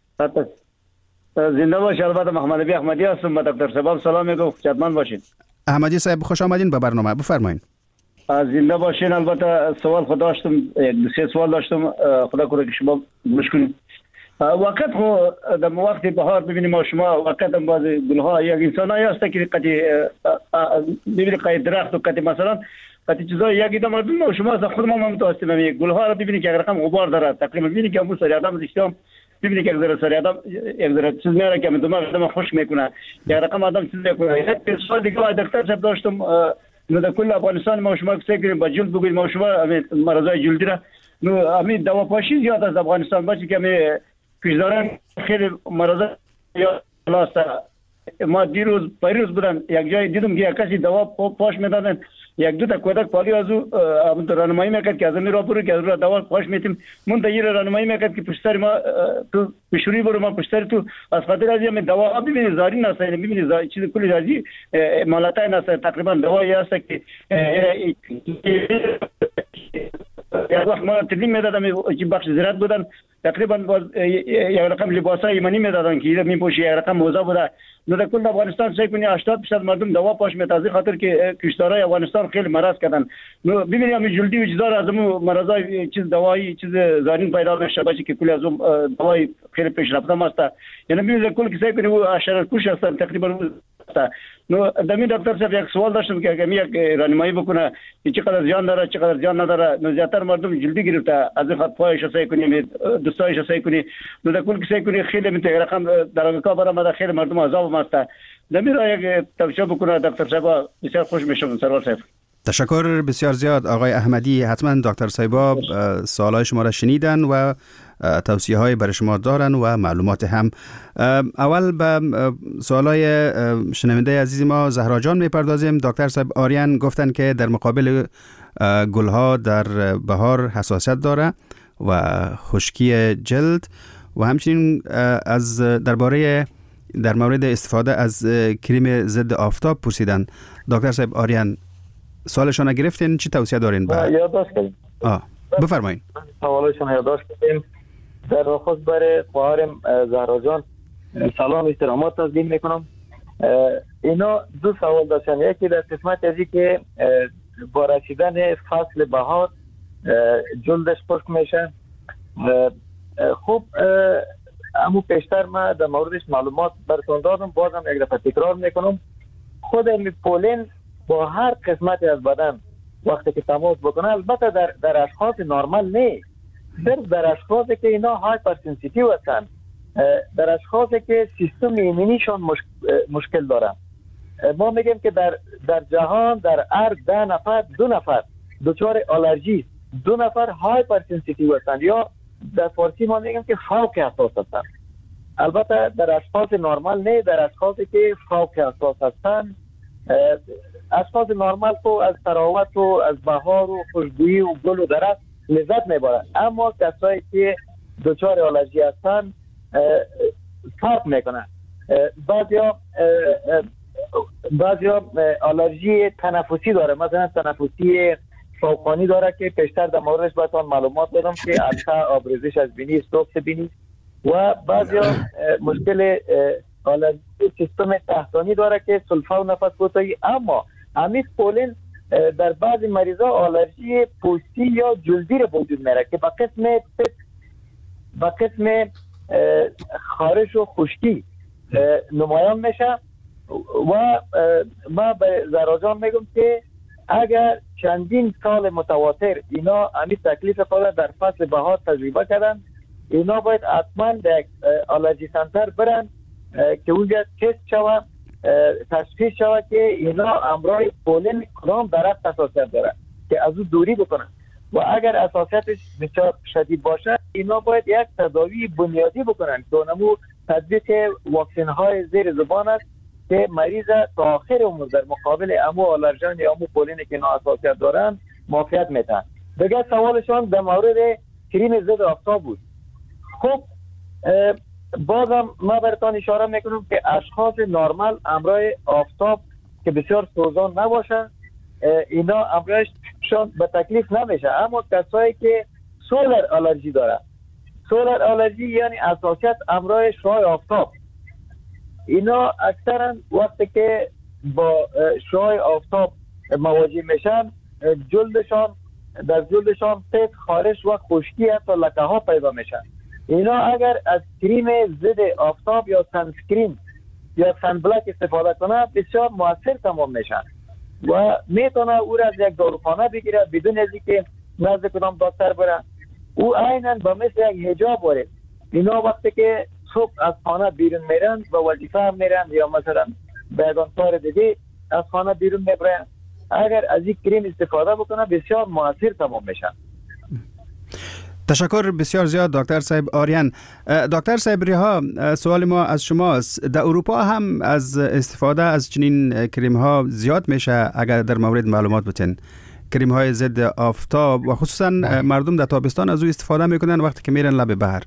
زنده باشید. البته محمد نبی احمدی هستم. با دکتر صاحب سلام میگم، خدمتمند باشین. احمدی صاحب خوش آمدین به برنامه، بفرمایید. زنده باشین. البته سوال خود داشتم، یک دو سه سوال داشتم، خدا کنه که شما گوش کنید. وقت خو در وقت بهار ببینیم ما شما وقت هم باز گلها یک انسانایی هست که قطعی ببینید قطعی درخت و قطعی مثلا قطعی چیزای یکی دم ما شما از خود ما متوسطیم یک گلها رو ببینید که رقم غبار داره تقریبا ببینید که امروز سر آدم دیشتم ببینید که یک سر آدم یک ذره چیز میاره که دماغ آدم خوش میکنه، یک رقم آدم چیز میکنه. یک سوال دیگه دکتر صاحب داشتم، در کل افغانستان ما شما فکر با جلد بگویید ما شما مرضای جلدی را نو امید دوا پاشی زیاد از افغانستان باشه که می پیشداران خیلی مرض یا خلاصه. ما دیروز پیروز بودم یک جای دیدم که کسی دوا پاش میدادن، یک دو تا کودک پالی از او رانمایی میکرد که از این را برو که از را دوا پاش میتیم من تیر رانمایی میکرد که پشت سر ما تو پیشوری برو ما پشت سر تو از خاطر از این دوا ببینید زاری نسه ببینید چیز کلی ازی مالاتای نسه تقریبا دوایی هست که یک وقت ما تدیم میدادم که بخش زراعت بودن تقریبا یک رقم لباسای ایمانی میدادن که میپوشه، یک رقم موزه بوده. نو در کل افغانستان سعی کنی 80% مردم دوا پاش میتازی خاطر که کشتارای افغانستان خیلی مرض کردن. نو ببینید همین جلدی و چیزا از اون مرضای چیز دوایی چیز زارین پیدا میشه باشه که کلی از اون دوای خیلی پیشرفته است. یعنی ببینید کل سعی کنی و حشرات کش هستن تقریبا. نو دمی دکتر صاحب یک سوال داشتم که اگه یک راهنمایی بکنه که چقدر زیان داره چقدر زیان نداره. نو زیاتر مردم جلدی گرفته از این خط پایش سعی کنی دوستایش سعی کنی. نو در کل سعی کنی خیلی میته رقم در امریکا برام خیلی مردم عذاب است. دمی را یک توصیه بکنه دکتر صاحب بسیار خوش میشم. سرور صاحب تشکر بسیار زیاد آقای احمدی. حتما دکتر صاحب سوالای شما را شنیدن و توصیه های برای شما دارن و معلومات هم. اول به سوالای شنونده عزیز ما زهرا جان میپردازیم. دکتر صاحب آریان گفتن که در مقابل گلها در بهار حساسیت داره و خشکی جلد و همچنین از در مورد استفاده از کریم ضد آفتاب پرسیدن. دکتر صاحب آریان سوالشون گرفتین، چی توصیه دارین؟ یادداشت کردیم. بفرمایید. سوالشون یادداشت کردیم. در خصوص برای خواهرم زهرا جان سلام احترامات تقدیم میکنم. اینا دو سوال داشتن، یکی در قسمت ازی که با رسیدن فصل بهار جلدش خشک میشه. خوب امو پیشتر ما در موردش معلومات براتون دادم، بازم یک دفعه تکرار میکنم. خود پولن با هر قسمتی از بدن وقتی که تماس بکنه، البته در اشخاص نرمال نه، صرف در اشخاصی که اینا هایپر سنسیتیو هستن، در اشخاصی که سیستم ایمنیشون مشکل داره. ما میگیم که در جهان در هر 10 نفر 2 نفر دچار آلرژی، 2 نفر هایپر سنسیتیو هستن یا در فارسی ما میگیم که فوق حساس هستن. البته در اشخاص نرمال نه، در اشخاصی که فوق حساس هستن. اشخاص نرمال تو از تراوت و از بهار و خوشبویی و گل و درخت لذت میبرن، اما کسایی که دچار آلرژی هستن فرق میکنن. بعضیا بعضیا آلرژی تنفسی داره، مثلا تنفسی فوقانی داره که پیشتر در موردش بهتون معلومات دادم که القه، آبریزش از بینی، استوکس بینی. و بعضیا مشکل آلرژی سیستم تحتانی داره که سلفا و نفس کوتاهی. اما همین پولن در بعضی مریضا آلرژی پوستی یا جلدی رو وجود میاره که با قسم خارش و خشکی نمایان میشه. و ما به زراجان میگم که اگر چندین سال متواتر اینا همین تکلیف خود در فصل بهار تجربه کردن، اینا باید حتما در آلرژی سنتر برن که اونجا تست شود، تشخیص شود که اینا امراض پولن کدام درخت حساسیت داره که از او دوری بکنن. و اگر حساسیتش بسیار شدید باشه اینا باید یک تداوی بنیادی بکنن که اونمو تطبیق واکسن های زیر زبان است که مریض تا آخر عمر در مقابل امو آلرژن یا امو پولینی که اینا حساسیت دارن معافیت میتن. دیگه سوالشان در مورد کریم ضد آفتاب بود. خب بازم ما براتون اشاره میکنم که اشخاص نرمال امرای آفتاب که بسیار سوزان نباشه اینا امرایشان به تکلیف نمیشه. اما کسایی که سولر آلرژی داره، سولر آلرژی یعنی حساسیت امرای شعاع آفتاب، اینا اکثرا وقتی که با شعاع آفتاب مواجه میشن در جلدشان سفید، خارش و خشکی تا لکه ها پیدا میشن. اینا اگر از کریم ضد آفتاب یا سنسکرین یا سنبلک استفاده کنه بسیار موثر تمام میشن و میتونه او را از یک داروخانه بگیره بدون از اینکه نزد کدام دکتر بره. او عیناً با مثل یک حجاب واره. اینا وقتی که صبح از خانه بیرون میرن و وظیفه هم میرن یا مثلا بیگان کار دیگه از خانه بیرون میبرن، اگر از این کریم استفاده بکنه بسیار موثر تمام میشن. تشکر بسیار زیاد دکتر صاحب آریان. دکتر صاحب ریها، سوال ما از شماست. در اروپا هم از استفاده از چنین کریم ها زیاد میشه؟ اگر در مورد معلومات بتین. کریم های ضد آفتاب و خصوصا مردم در تابستان از او استفاده میکنن وقتی که میرن لب بحر.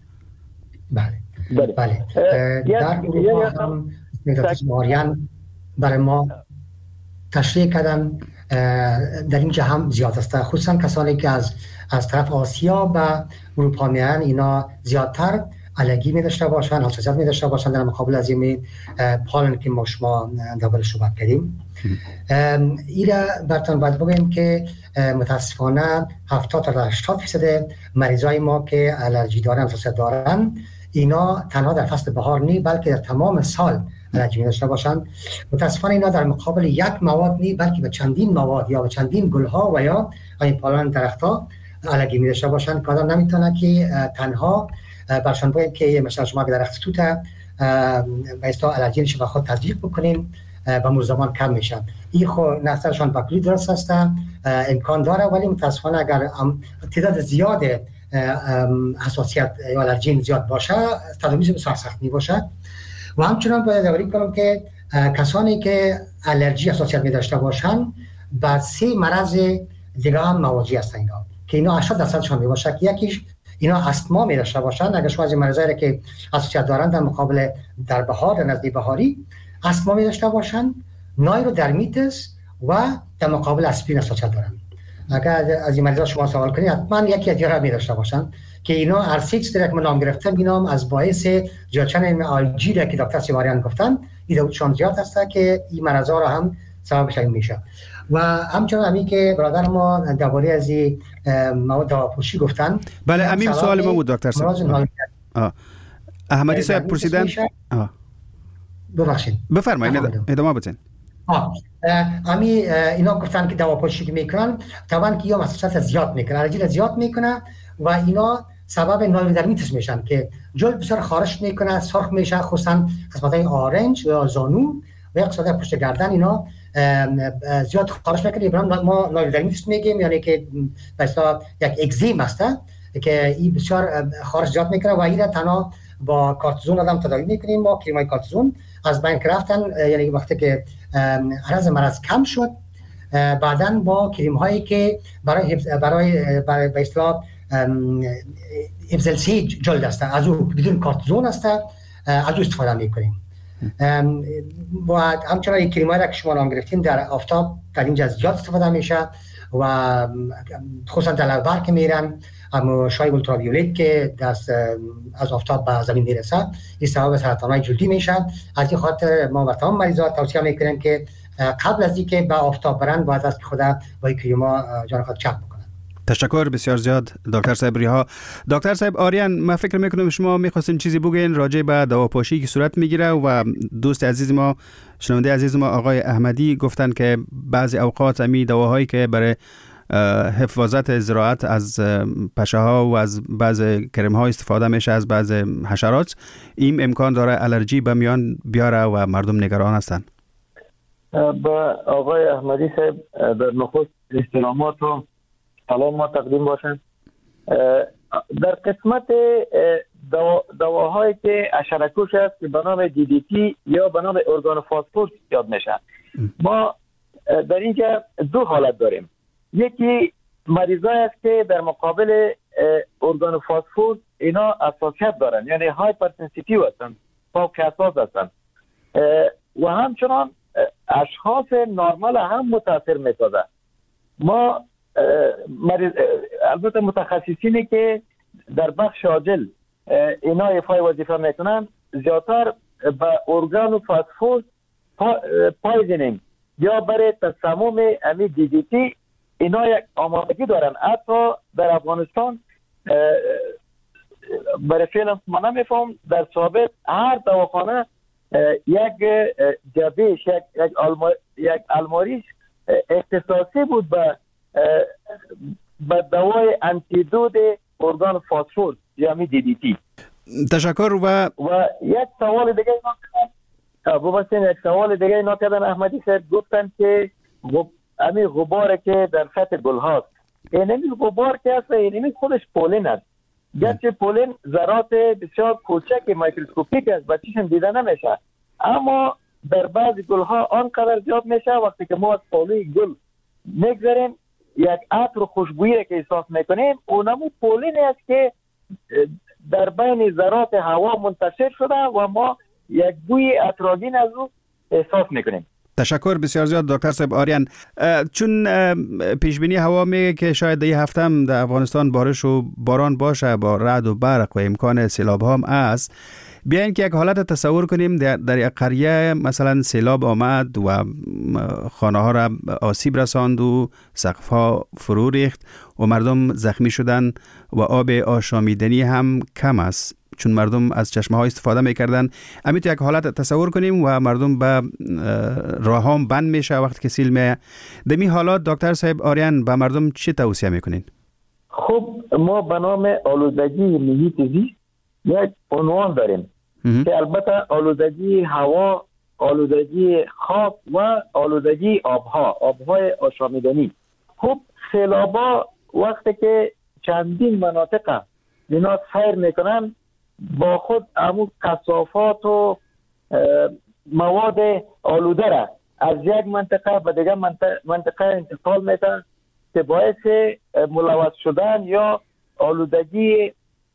بله. در اروپا هم دکتر آریان برای ما تشریح کردن در اینجا هم زیاد است، خصوصا کسانی که از طرف آسیا و اروپا میان اینا زیادتر الرژی می داشته باشن، حساسیت می داشته باشن در مقابل از این پالن که ما شما دربارش صحبت کردیم. ایرا براتون باید بگیم که متاسفانه 70 تا 80% مریضای ما که الرژی دارن، حساسیت دارن، اینا تنها در فصل بهار نی بلکه در تمام سال الرژی داشته باشن. متاسفانه اینا در مقابل یک مواد نی بلکه به چندین مواد یا به چندین گلها و یا این پالان درختها الرژی داشته باشن که آدم نمیتونه که تنها برشان بگیم که مثلا شما به درخت توت به اصطلاح الرژی نشه و خود تزریق بکنیم با مرور زمان کم میشن. این خو نظرشان بکلی درست است، امکان داره، ولی متاسفانه اگر تعداد زیاد حساسیت یا الرژی زیاد باشه تداویش بسیار سخت می باشه. و همچنان باید یادآوری کنم که کسانی که الرژی حساسیت می داشته باشن با 3 مرض دیگه هم مواجه هستن اینا که اینا 80% شان می باشه که یکیش اینا استما می داشته باشن. اگر شما از این مریضایی که حساسیت دارن در مقابل در بهار، در نزدیک بهاری استما می داشته باشن، نایرودرمیتس و در مقابل اسپرین حساسیت دارن. اگر از این مریضا شما سوال کنید حتما یکی از دیگه می داشته باشن که اینا هر 3 چیزی که من نام گرفتم اینا هم از باعث جاچن آلرژی که دکتر سیواریان گفتن ایده شان زیاد هست که این مرضا را هم سببش میشه. و همچنان همین که برادر ما درباره از مواد دواپوشی گفتن. بله همین سوال ما بود دکتر صاحب. احمدی صاحب پرسیدن. ببخشید بفرمایید ادامه بدین. اینا گفتن که دواپوشی که میکنن طبعا که یا حساسیت زیاد میکنه، الرژی زیاد میکنه و اینا سبب نایرودرمیتس میشن که جلد بسیار خارش میکنه، سرخ میشه، خصوصا قسمت‌های آرنج یا زانو و یا قسمت پشت گردن اینا زیاد خارش میکنه. ما نایرودرمیتس میگیم، یعنی که به اصطلاح یک اگزیم است که این بسیار خارش زیاد میکنه و این تنها با کورتیزون آدم تداوی میکنیم. ما کریمای کورتیزون از بین رفتن، یعنی وقتی که عرض مرض کم شد بعداً با کریم هایی که برای به اصطلاح حفظ جلد است از او بدون کورتیزون است از او استفاده میکنیم. و همچنان این کریم‌هایی که شما نام گرفتین در آفتاب در اینجا زیاد استفاده میشه و خصوصا در البر که میرن اما شای اولتراویولت که از آفتاب به زمین میرسه این سبب سرطان‌های جلدی میشه. از این خاطر ما به تمام مریضا توصیه میکنیم که قبل از اینکه به آفتاب برن باید از خدا با این کریما جان خود چک بکنن. تشکر بسیار زیاد دکتر صاحب ریها. دکتر صاحب آریان، من فکر میکنم شما میخواستین چیزی بگین راجع به دواپاشی که صورت میگیره و دوست عزیز ما، شنونده عزیز ما آقای احمدی گفتن که بعضی اوقات امی دواهایی که برای حفاظت زراعت از پشه ها و از بعض کرم ها استفاده میشه از بعض حشرات، این امکان داره الرژی به میان بیاره و مردم نگران هستن. با آقای احمدی صاحب در نخست احترامات و سلام ما تقدیم باشند. در قسمت دواهایی که حشره‌کش است که به نام DDT یا به نام ارگانوفاسفور یاد میشه، ما در اینجا دو حالت داریم. یکی مریضایی است که در مقابل ارگانوفاسفور اینا حساسیت دارن، یعنی هایپرسنسیتیو هستن، پاک حساس هستن، و همچنان اشخاص نرمال هم متاثر می‌سازه. ما البته متخصصینی که در بخش عاجل اینا ایفای وظیفه میکنن زیادتر به ارگانوفاسفور پایزنینگ یا برای تسمم امی DDT اینا یک آمادگی دارن. حتی در افغانستان برای فعلا ما نمیفهم در ثابت هر دواخانه یک جبهش یک الماریش اختصاصی بود به دوای انتیدوت ارگان فاسفور یعنی DDT. تشکر. و یک سوال دیگه یک سوال دیگه نکردن احمدی صاحب، گفتن که همین غبار که در سطح گل هاست، این غبار که هست این خودش پولین است، گرچه پولین ذرات بسیار کوچک میکروسکوپیک است و چشم دیده نمیشه، اما در بعضی گل ها آنقدر زیاد میشه وقتی که ما از پالوی گل میگذاریم یک عطر و خوشبویی که احساس میکنیم اونمو پولین است که در بین ذرات هوا منتشر شده و ما یک بوی عطرآگین از او احساس میکنیم. تشکر بسیار زیاد دکتر صاحب آریان. چون پیشبینی هوا میگه که شاید این هفته هم در افغانستان بارش و باران باشه با رعد و برق و امکان سیلاب هم است، بیاین که یک حالت تصور کنیم در یک قریه مثلا سیلاب آمد و خانه ها را آسیب رساند و سقف ها فرو ریخت و مردم زخمی شدن و آب آشامیدنی هم کم است چون مردم از چشمه ها استفاده میکردن. امیتو یک حالت تصور کنیم و مردم به راه هم بند میشه وقتی که سیل میه. دمی حالات دکتر صاحب آریان به مردم چی توصیه میکنین؟ خب ما به نام آلودگی محیط زیست یک عنوان داریم که البته آلودگی هوا، آلودگی خاک و آلودگی آبهای آشامیدنی. خب سیلابا وقتی که چندین مناطق اینا سیر میکنن با خود همون کثافات و مواد آلوده را از یک منطقه به دیگر منطقه انتقال میدن که باعث ملوث شدن یا آلودگی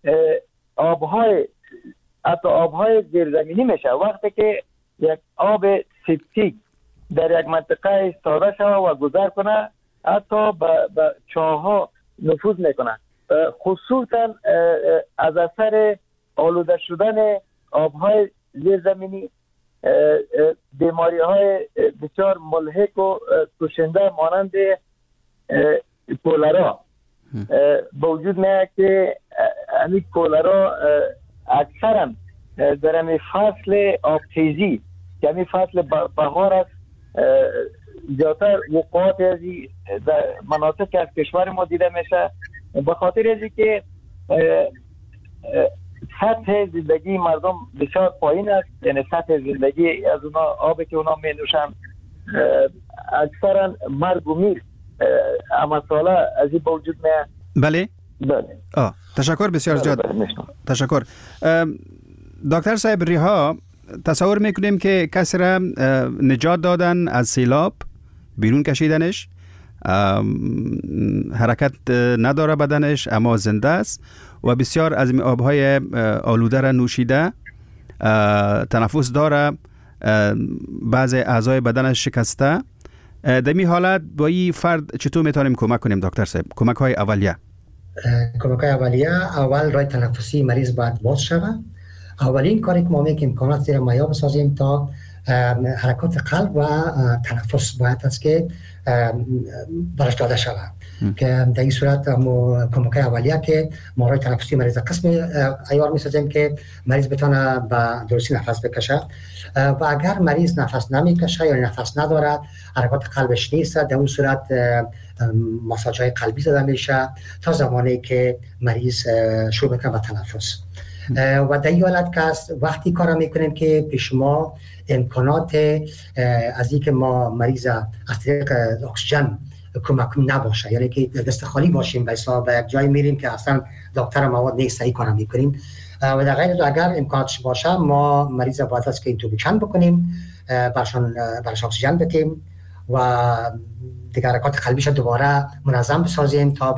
آبهای حتی آبهای زیرزمینی میشه. وقتی که یک آب سپتیک در یک منطقه استفاده شده و گذر کنه حتی به چاه‌ها نفوذ میکنه، خصوصا از اثر آلوده شدن آبهای زیرزمینی بیماری‌های بسیار ملحق و کشنده مانند کولرا به وجود میاد که همین کولرا اکثرا در همین فصل آبخیزی که همین فصل بهار است زیادتر وقوعات از در مناطق از کشور ما دیده میشه، به خاطر ازی که سطح زندگی مردم بسیار پایین است. یعنی سطح زندگی از اونا آبی که اونا می نوشن اکثرا مرگ و میر مسئله از این وجود میاد. بله؟ بله. تشکر بسیار زیاد. تشکر. دکتر صاحب ریها، تصور میکنیم که کسی را نجات دادن از سیلاب، بیرون کشیدنش، حرکت نداره بدنش اما زنده است و بسیار از آبهای آلوده را نوشیده، تنفس داره بعض اعضای بدنش شکسته، در این حالت با این فرد چطور میتونیم کمک کنیم دکتر صاحب؟ کمک های اولیه اول رای تنفسی مریض باید باز شود. اولین کاری که ما میکنیم امکانات زیر مایع بسازیم تا حرکات قلب و تنفس باید است که برش داده شود که در این صورت کمک اولیه که ما رای تنفسی مریض قسم عیار میسازیم که مریض بتونه به درستی نفس بکشه و اگر مریض نفس نمیکشه یا نفس ندارد، حرکات قلبش نیست، در اون صورت ماساژ های قلبی زده میشه تا زمانی که مریض شروع میکنه به تنفس. و در این حالت که وقتی کار میکنیم که پیش ما امکانات از اینکه ما مریض از طریق اکسیژن کمک نباشه، یعنی که دست خالی باشیم به حساب یک جای میریم که اصلا دکتر مواد نیست، صحیح کار میکنیم و در غیر اگر امکاناتش باشه ما مریض باید است که اینتوبیشن بکنیم، برش اکسیژن بدیم و دیگه حرکات قلبیش دوباره منظم بسازیم تا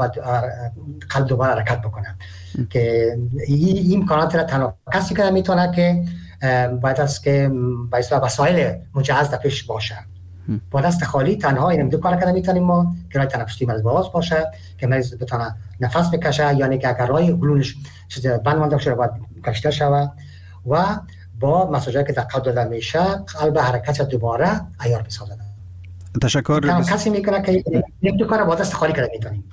قلب دوباره حرکت بکنه که این امکانات را تنها کسی که میتونه که باید است که به اصطلاح وسایل مجهز در پیش باشه. با دست خالی تنها این دو کار که میتونیم ما که رای تنفسی مریض باز باشه که مریض بتونه نفس بکشه، یعنی که اگر رای بلونش چیز بند مانده باشه باید کشته شود و با مساجایی که در قلب داده میشه قلب حرکت دوباره عیار بسازه. تشکر. کسی میکنه که یک دو کار با دست خالی کرده میتونیم.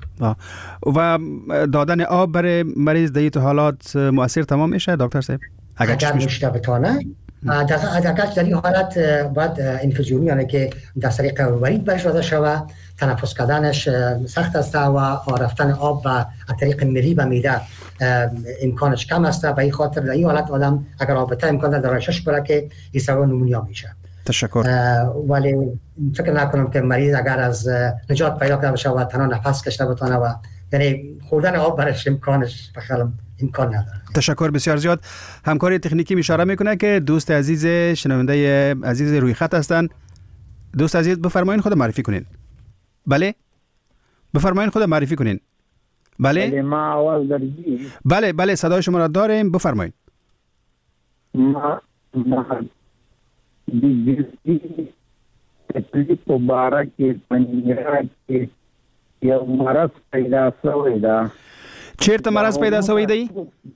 و دادن آب برای مریض در این حالات مؤثر تمام میشه دکتر صاحب؟ اگر میشه بتونه در این حالت باید انفیوژن، یعنی که در طریق ورید برش داده شود، تنفس کردنش سخت است و رفتن آب به طریق مری به میده امکانش کم است. به این خاطر در این حالت آدم اگر آب بته امکان داره شش بره که این سبب نمونیا میشه. تشکر. ولی فکر نکنم که مریض اگر از نجات پیدا کرده باشه و تنها نفس کشیده بتونه و یعنی خوردن آب برش امکانش بخیرم امکان نداره. تشکر بسیار زیاد. همکاری تکنیکی اشاره میکنه که دوست عزیز شنونده عزیز روی خط هستند. دوست عزیز بفرمایید خود معرفی کنین. بله بفرمایید خود معرفی کنین. بله ما آواز دارید؟ بله صدای شما را داریم، بفرمایید. ما تکلیف مبارک پنیرات که یو مرض پیدا شوی دا. چیرته مرض پیدا شوی دی؟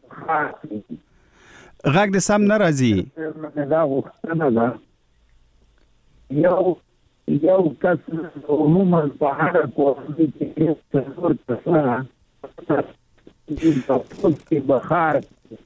غږ د سم نه راځي. دا غوښتنه ده یو کس عموما په هغه کورنۍ کې څلور کسان بخار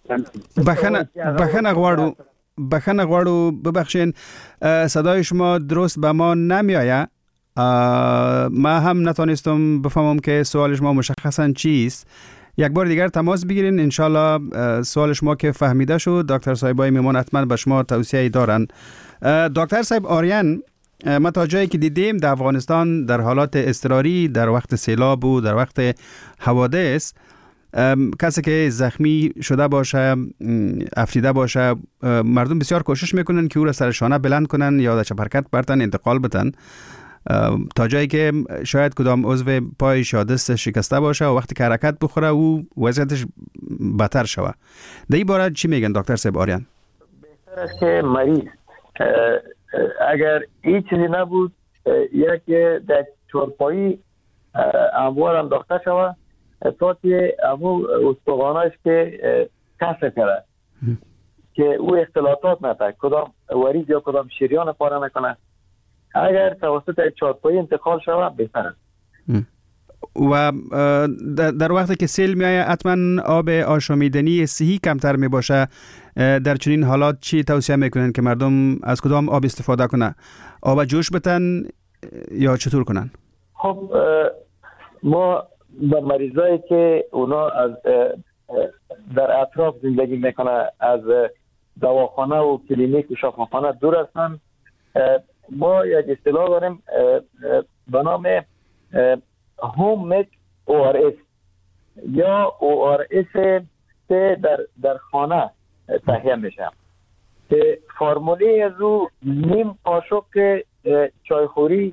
بخنه غواړو ببخشین صدای شما درست به ما نمیآید. ما هم نتونستم بفهمم که سوال شما مشخصا چیست. یک بار دیگر تماس بگیرین، انشالله سوال شما که فهمیده شد دکتر صاحبای میمون حتما به شما توصیه دارن. دکتر صاحب آریان، ما تا جایی که دیدیم در افغانستان در حالات اضطراری در وقت سیلاب و در وقت حوادث کسی که زخمی شده باشه، افریده باشه، مردم بسیار کوشش میکنن که او را سر شانه بلند کنن یا در چپ حرکت برتن انتقال بدن تا جایی که شاید کدام عضو پایش یا دست شکسته باشه و وقتی که حرکت بخوره او وضعیتش بدتر شوه. در این باره چی میگن دکتر صاحب آریان؟ بهتر است که مریض اگر این چیزی نبود یک در چارپایی اموار انداخته شوه تا که امو استخوانش که کسر کرده که او اختلاطات نده، کدام وریز یا کدام شریان پاره نکنه. اگر توسط چارپایی انتقال شود بهتر است. و در وقتی که سیل میایه حتما آب آشامیدنی صحی کمتر می باشه. در چنین حالات چی توصیه میکنن که مردم از کدام آب استفاده کنه؟ آب جوش بتن یا چطور کنن؟ خب ما به مریضایی که اونا از در اطراف زندگی میکنه، از دواخانه و کلینیک و شفاخانه دور هستن، ما یک اصطلاح داریم به نام هوم میک ORS یا ORS که در خانه تهیه میشه که فرموله از او نیم قاشق چایخوری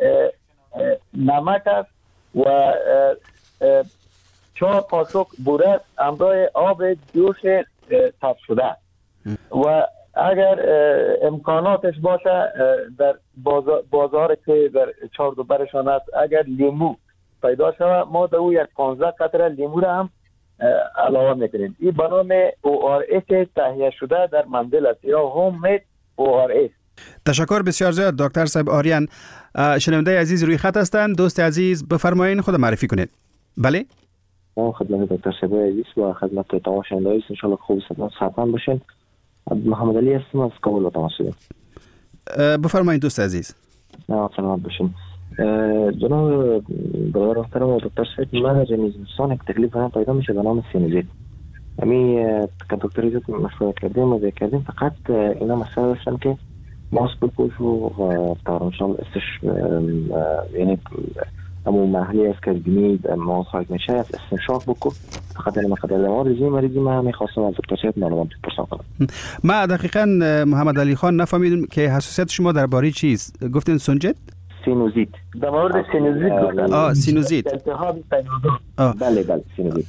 نمک است و 4 قاشق بوره همراه آب جوش تب شده و اگر امکاناتش باشه در بازار که در چهار دو برشان است، اگر لیمو پیدا شود ما در او یک 15 قطره لیمو را هم علاوه میکنیم. این به نام ORS تهیه شده در منزل است یا هوم مید ORS. تشکر بسیار زیاد دکتر صاحب آریان. شنونده عزیز روی خط هستند. دوست عزیز بفرمایید خود معرفی کنید. بله خدمت دکتر صاحب عزیز و خدمت تمام شنوندگان ان شاء الله خوب سلامت باشین. محمد علی هستم از کابل تماس شدم. بفرمایید دوست عزیز. سلامت باشین. جناب برادر محترم دکتر صاحب، من از انسان یک تکلیف پیدا میشه به نام سینوزیت. امی که دکتر عزیز مشورت کردیم و ذکر کردیم، فقط اینا مسئله هستن که ماسک بپوش و تارمشان استش یعنی همون محلی است که بینی ما خواهد میشه از استنشاق بکن. فقط این مقدر مریضی من میخواستم از دکتر صاحب معلومات بپرسم کنم. ما دقیقاً محمد علی خان نفهمیدم که حساسیت شما درباره چیست؟ گفتین سنجت؟ سینوزیت. در مورد سینوزیت گفتن. سینوزیت. التهاب سینوزیت. بله سینوزیت.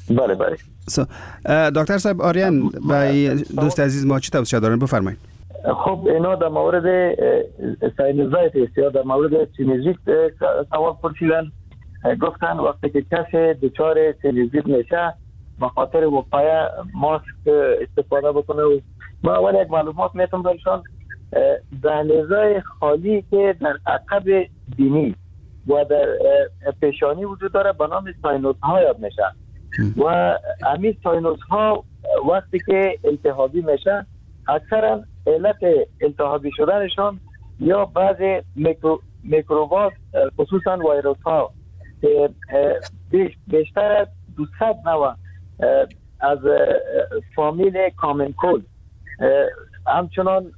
بله. دکتر صاحب آریان با دوست عزیز ما چی توصیه دارن؟ بفرمایید. خب اینا در مورد سینوزیت است یا در مورد سینوزیت سوال پرسیدن. گفتن وقتی که کسی دچار سینوزیت میشه به خاطر وقایع ماسک استفاده بکنه و ما اول یک معلومات میتونم برشان دهلیزهای خالی که در عقب بینی و در پیشانی وجود داره به نام ساینوس ها یاد میشه و همین ساینوس ها وقتی که التهابی میشه اکثرا علت التهابی شدنشان یا بعضی میکروبات خصوصا ویروس ها که بیشتر از 200 نوع از فامیل کامن کولد، همچنان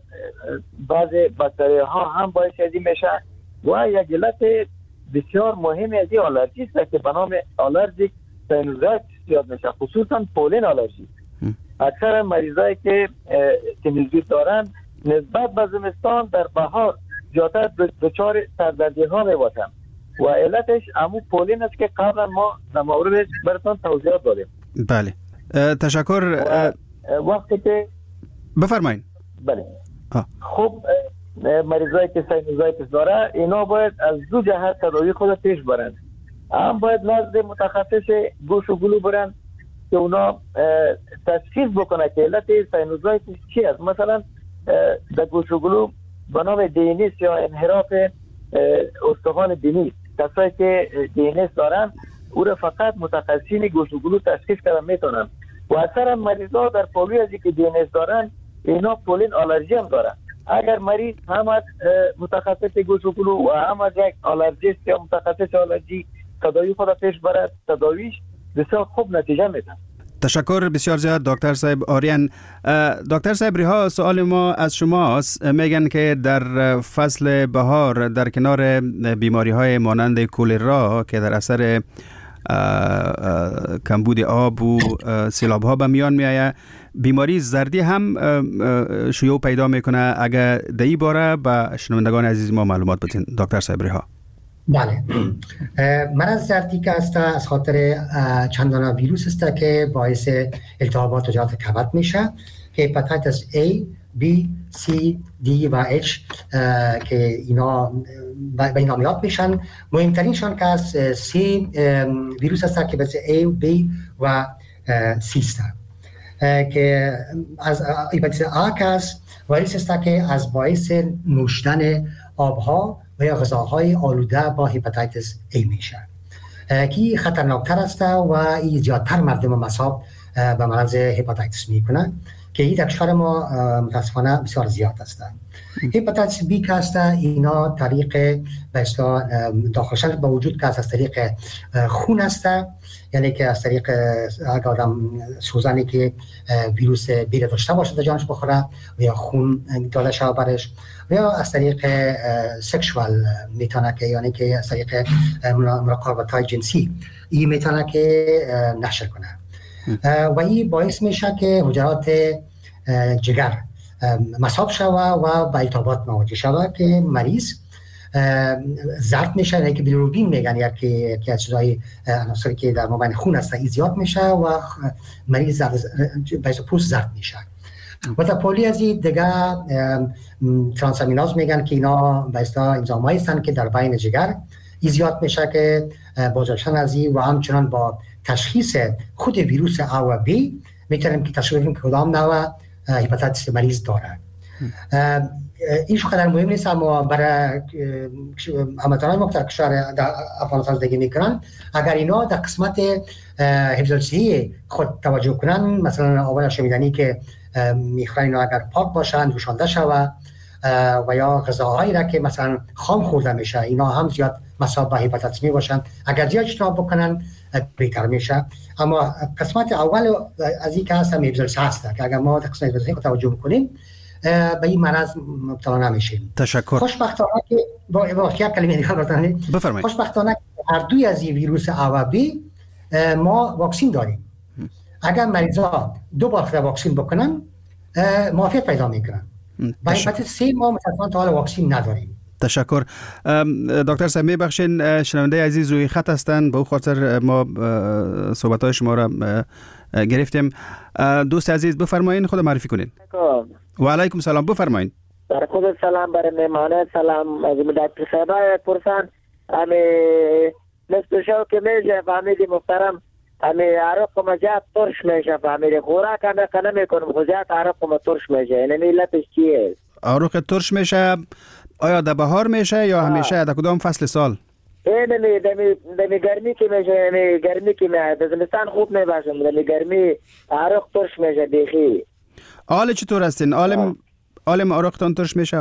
بعضی باکتری ها هم باعث ازی میشه و یک علت بسیار مهمی از این آلرژی است که به نام آلرژیک سینوزیت یاد میشه، خصوصا پولین آلرژی. اکثر مریضایی که سینوزیت دارن نسبت به زمستان در بهار زیادتر دچار سردردی ها میباشن و علتش همون پولین است که قبلا ما در موردش براتون توضیحات دادیم. بله تشکر. وقتی که بفرمایید. بله خب مریضایی که سینوزیت داره اینا باید از دو جهت تداوی خود پیش برند. هم باید نزد متخصص گوش و گلو برند که اونا تشخیص بکنه که علت سینوزیت چی است. مثلا در گوش و گلو به نام دینیس یا انحراف استخوان بینی، کسایی که دینیس دارن او را فقط متخصصین گوش و گلو تشخیص کردن میتونن و اکثر مریضا در پاوی ازی که دینیس دارن اینا پولین آلرژی هم دارن. اگر مریض هم از متخصص گوش و گلو و هم از یک آلرژیست یا متخصص آلرژی تداوی خود پیش برد، تداویش بسیار خوب نتیجه میده. تشکر بسیار زیاد دکتر صاحب آریان. دکتر صاحب ریها، سوال ما از شماست. میگن که در فصل بهار در کنار بیماری های مانند کولرا که در اثر کمبود آب و سیلاب ها به میان میآید، بیماری زردی هم شیوع پیدا میکنه. اگر در این باره به شنوندگان عزیز ما معلومات بدین دکتر صاحب ریها. بله، مرض زردی که است از خاطر چندان ویروس است که باعث التهابات جهات کبد میشه که هپاتیتس A، B، C، D و H که اینا به اینا میاد میشن. مهمترینشان که از C ویروس است که باعث A، B و C است که از هپاتیتس A که است ویروس است که از باعث نوشیدن آبها و یا غذاهای آلوده با هپاتیتس A میشه که خطرناکتر است و این زیادتر مردم مصاب به مرض هپاتیتس میکنه که این در کشور ما متاسفانه بسیار زیاد است. هپاتیتس B که است اینا طریق به اصطلاح داخل شدن با وجود که از طریق خون است، یعنی که از طریق اگر آدم سوزنی که ویروس بی داشته باشه در جانش بخوره و یا خون داده شود برش و یا از طریق سکشوال میتونه که یعنی که از طریق مراقبت‌های جنسی این میتونه که نشر کنه و این باعث میشه که حجرات جگر مصاب شود و با التهابات مواجه شود که مریض زرد میشه، یعنی که بیلیروبین میگن یکی از چیزهای عناصری که در مابین خون است این زیاد میشه و مریض باعث پوست زرد میشه. و تا پولی از دیگه ترانسامیناز میگن که اینا به اصطلاح انزایمایی هستند که در بین جگر زیاد میشه که بازگشتن از این و همچنان با تشخیص خود ویروس A و B میتونیم که تشخیص بدیم که کدام نوع هپاتیتس مریض داره. این قدر مهم نیست، اما برای هموطنان ما که در کشور افغانستان زندگی میکنن اگر اینا در قسمت حفظ الصحی خود توجه کنن، مثلا آب شمیدنی که میخورن اینا اگر پاک باشن، جوشانده شود و یا غذاهایی را که مثلا خام خورده میشه اینا هم زیاد مصاب به هپاتیتس می باشن، اگر زیاد اجتناب بکنن بهتر میشه. اما قسمت اول از این که هستم حفظ الصحه هست که اگر ما در قسمت حفظ الصحه توجه بکنیم به این مرض مبتلا نمیشیم. تشکر. خوشبختانه که با یک کلمه دیگه بفرمایید. خوشبختانه هر دوی از این ویروس A و B ما واکسین داریم. اگر مریضا 2 بار واکسین بکنن معافیت پیدا میکنن. با هپاتیتس C ما مثلا تا حالا واکسین نداریم. تشکر. دکتر صاحب میبخشین شنونده عزیز روی خط هستن، به خاطر ما صحبت‌های شما را گرفتیم. دوست عزیز بفرمایین، خود معرفی کنین. و علیکم سلام، بفرمایین. در خود سلام برای مهمانان، سلام از دکتر صاحب پرسان. امی نصف شو که میشه فهمیدی محترم، امی عرق مجات ترش میشه فهمیدی، خوراک هم نمیکنم خوزیات عرق ترش میشه، این علتش چیه؟ عرق ترش میشه آیا در بهار میشه یا همیشه در کدام فصل سال؟ دمی گرمی که میشه، گرمی که میشه در زمستان خوب میباشم، دمی گرمی عرق ترش میشه دیخی. حال چطور هستین؟ عالم عرقتان ترش میشه؟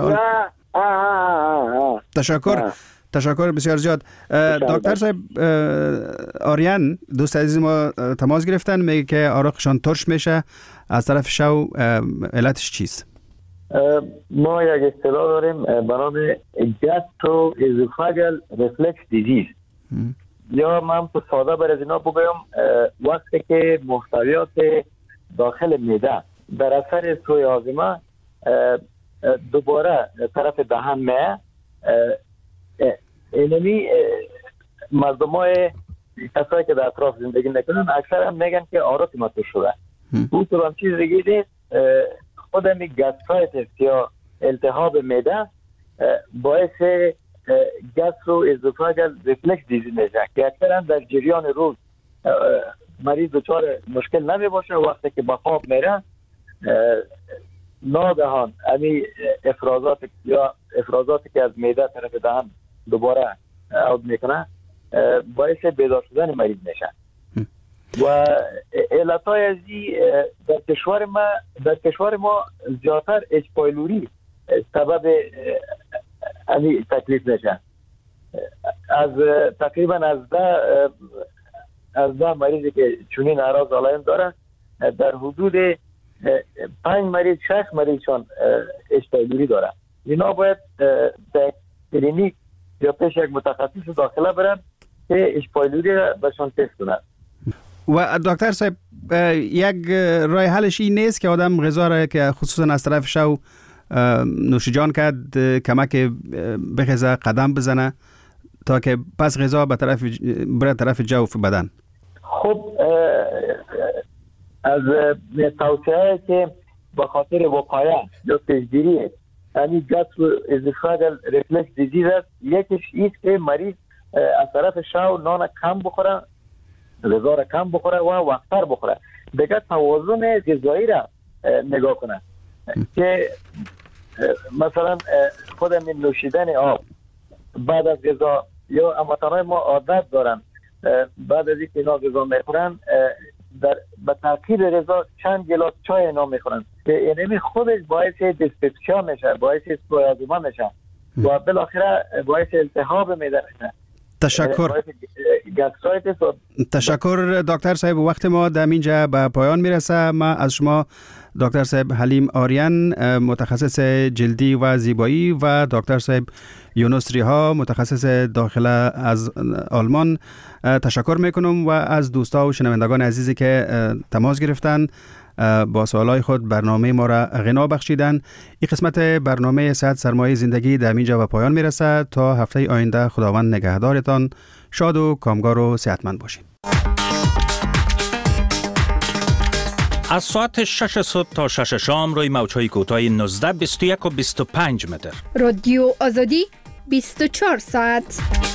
تشکر بسیار زیاد. دکتر صاحب آریان دوست عزیز ما تماس گرفتن، میگه که عرقشان ترش میشه، از طرف شو علتش چیست؟ ما یک اصطلاح داریم به نام گاسترواسوفاگال ریفلکس دیزیز، یا من تو ساده برای اینا بگویم وقتی که محتویات داخل معده در اثر سوء هاضمه دوباره طرف دهان میه، اینمی مردمای کسایی که در اطراف زندگی نکنن اکثر هم میگن که عرق ما ترش شده. او تو هم چیز دیگه نیست، خود همی گاسترایتس یا التهاب معده باعث گاسترواسوفاگال ریفلکس دیزیز میشه که اکثرا در جریان روز مریض دچار مشکل نمی باشه، وقتی که به خواب میره ناگهان امی افرازاتی که از معده طرف دهان دوباره عود میکنه باعث بیدار شدن مریض میشه. و علتهای ازی در کشور ما زیادتر اچ پایلوری سبب امی تکلیف میشه. از تقریبا از ده مریضی که چنین اعراض علائم داره، در حدود 5 مریض 6 مریضشان اچ پایلوری داره. اینا باید در کلینیک یا پیش یک متخصص داخله برن که اچ پایلوری را بهشان تست کنند. و دکتر صاحب یک راه حلش این نیست که آدم غذا را که خصوصا از طرف شو نوش جان کرد کمک بخیزه قدم بزنه تا که پس غذا به طرف جوف بدن؟ خب از توصیه که به خاطر وقایه یا پیشگیری یعنی گاسترواسوفاگال ریفلکس دیزیز است، یکیش ایست که مریض از طرف شو نان کم بخوره، غذا را کم بخوره و وقتر بخوره، دیگه توازن غذایی را نگاه کنه که مثلا خود من نوشیدن آب بعد از غذا، یا هموطنان ما عادت دارن بعد از اینکه اینا غذا میخورن به ترکیب غذا چند گلاس چای اینا میخورن که اینمی خودش باعث دیسپپسیا میشه، باعث سوء هاضمه میشه و بالاخره باعث التهاب معده میشه. تشکر دکتر صاحب، وقت ما در اینجا به پایان میرسه. ما از شما دکتر صاحب حلیم آریان متخصص جلدی و زیبایی و دکتر صاحب یونس ریها متخصص داخله از آلمان تشکر میکنم و از دوستا و شنوندگان عزیزی که تماس گرفتن با سوالای خود برنامه ما را غنا بخشیدن. این قسمت برنامه صحت سرمایه زندگی در اینجا به پایان میرسه. تا هفته آینده خداوند نگهدارتان. شاد و کامگار و صحتمند باشید. از ساعت 6 صبح تا 6 شام روی موج‌های کوتاه 19 21 و 25 متر. رادیو آزادی 24 ساعت.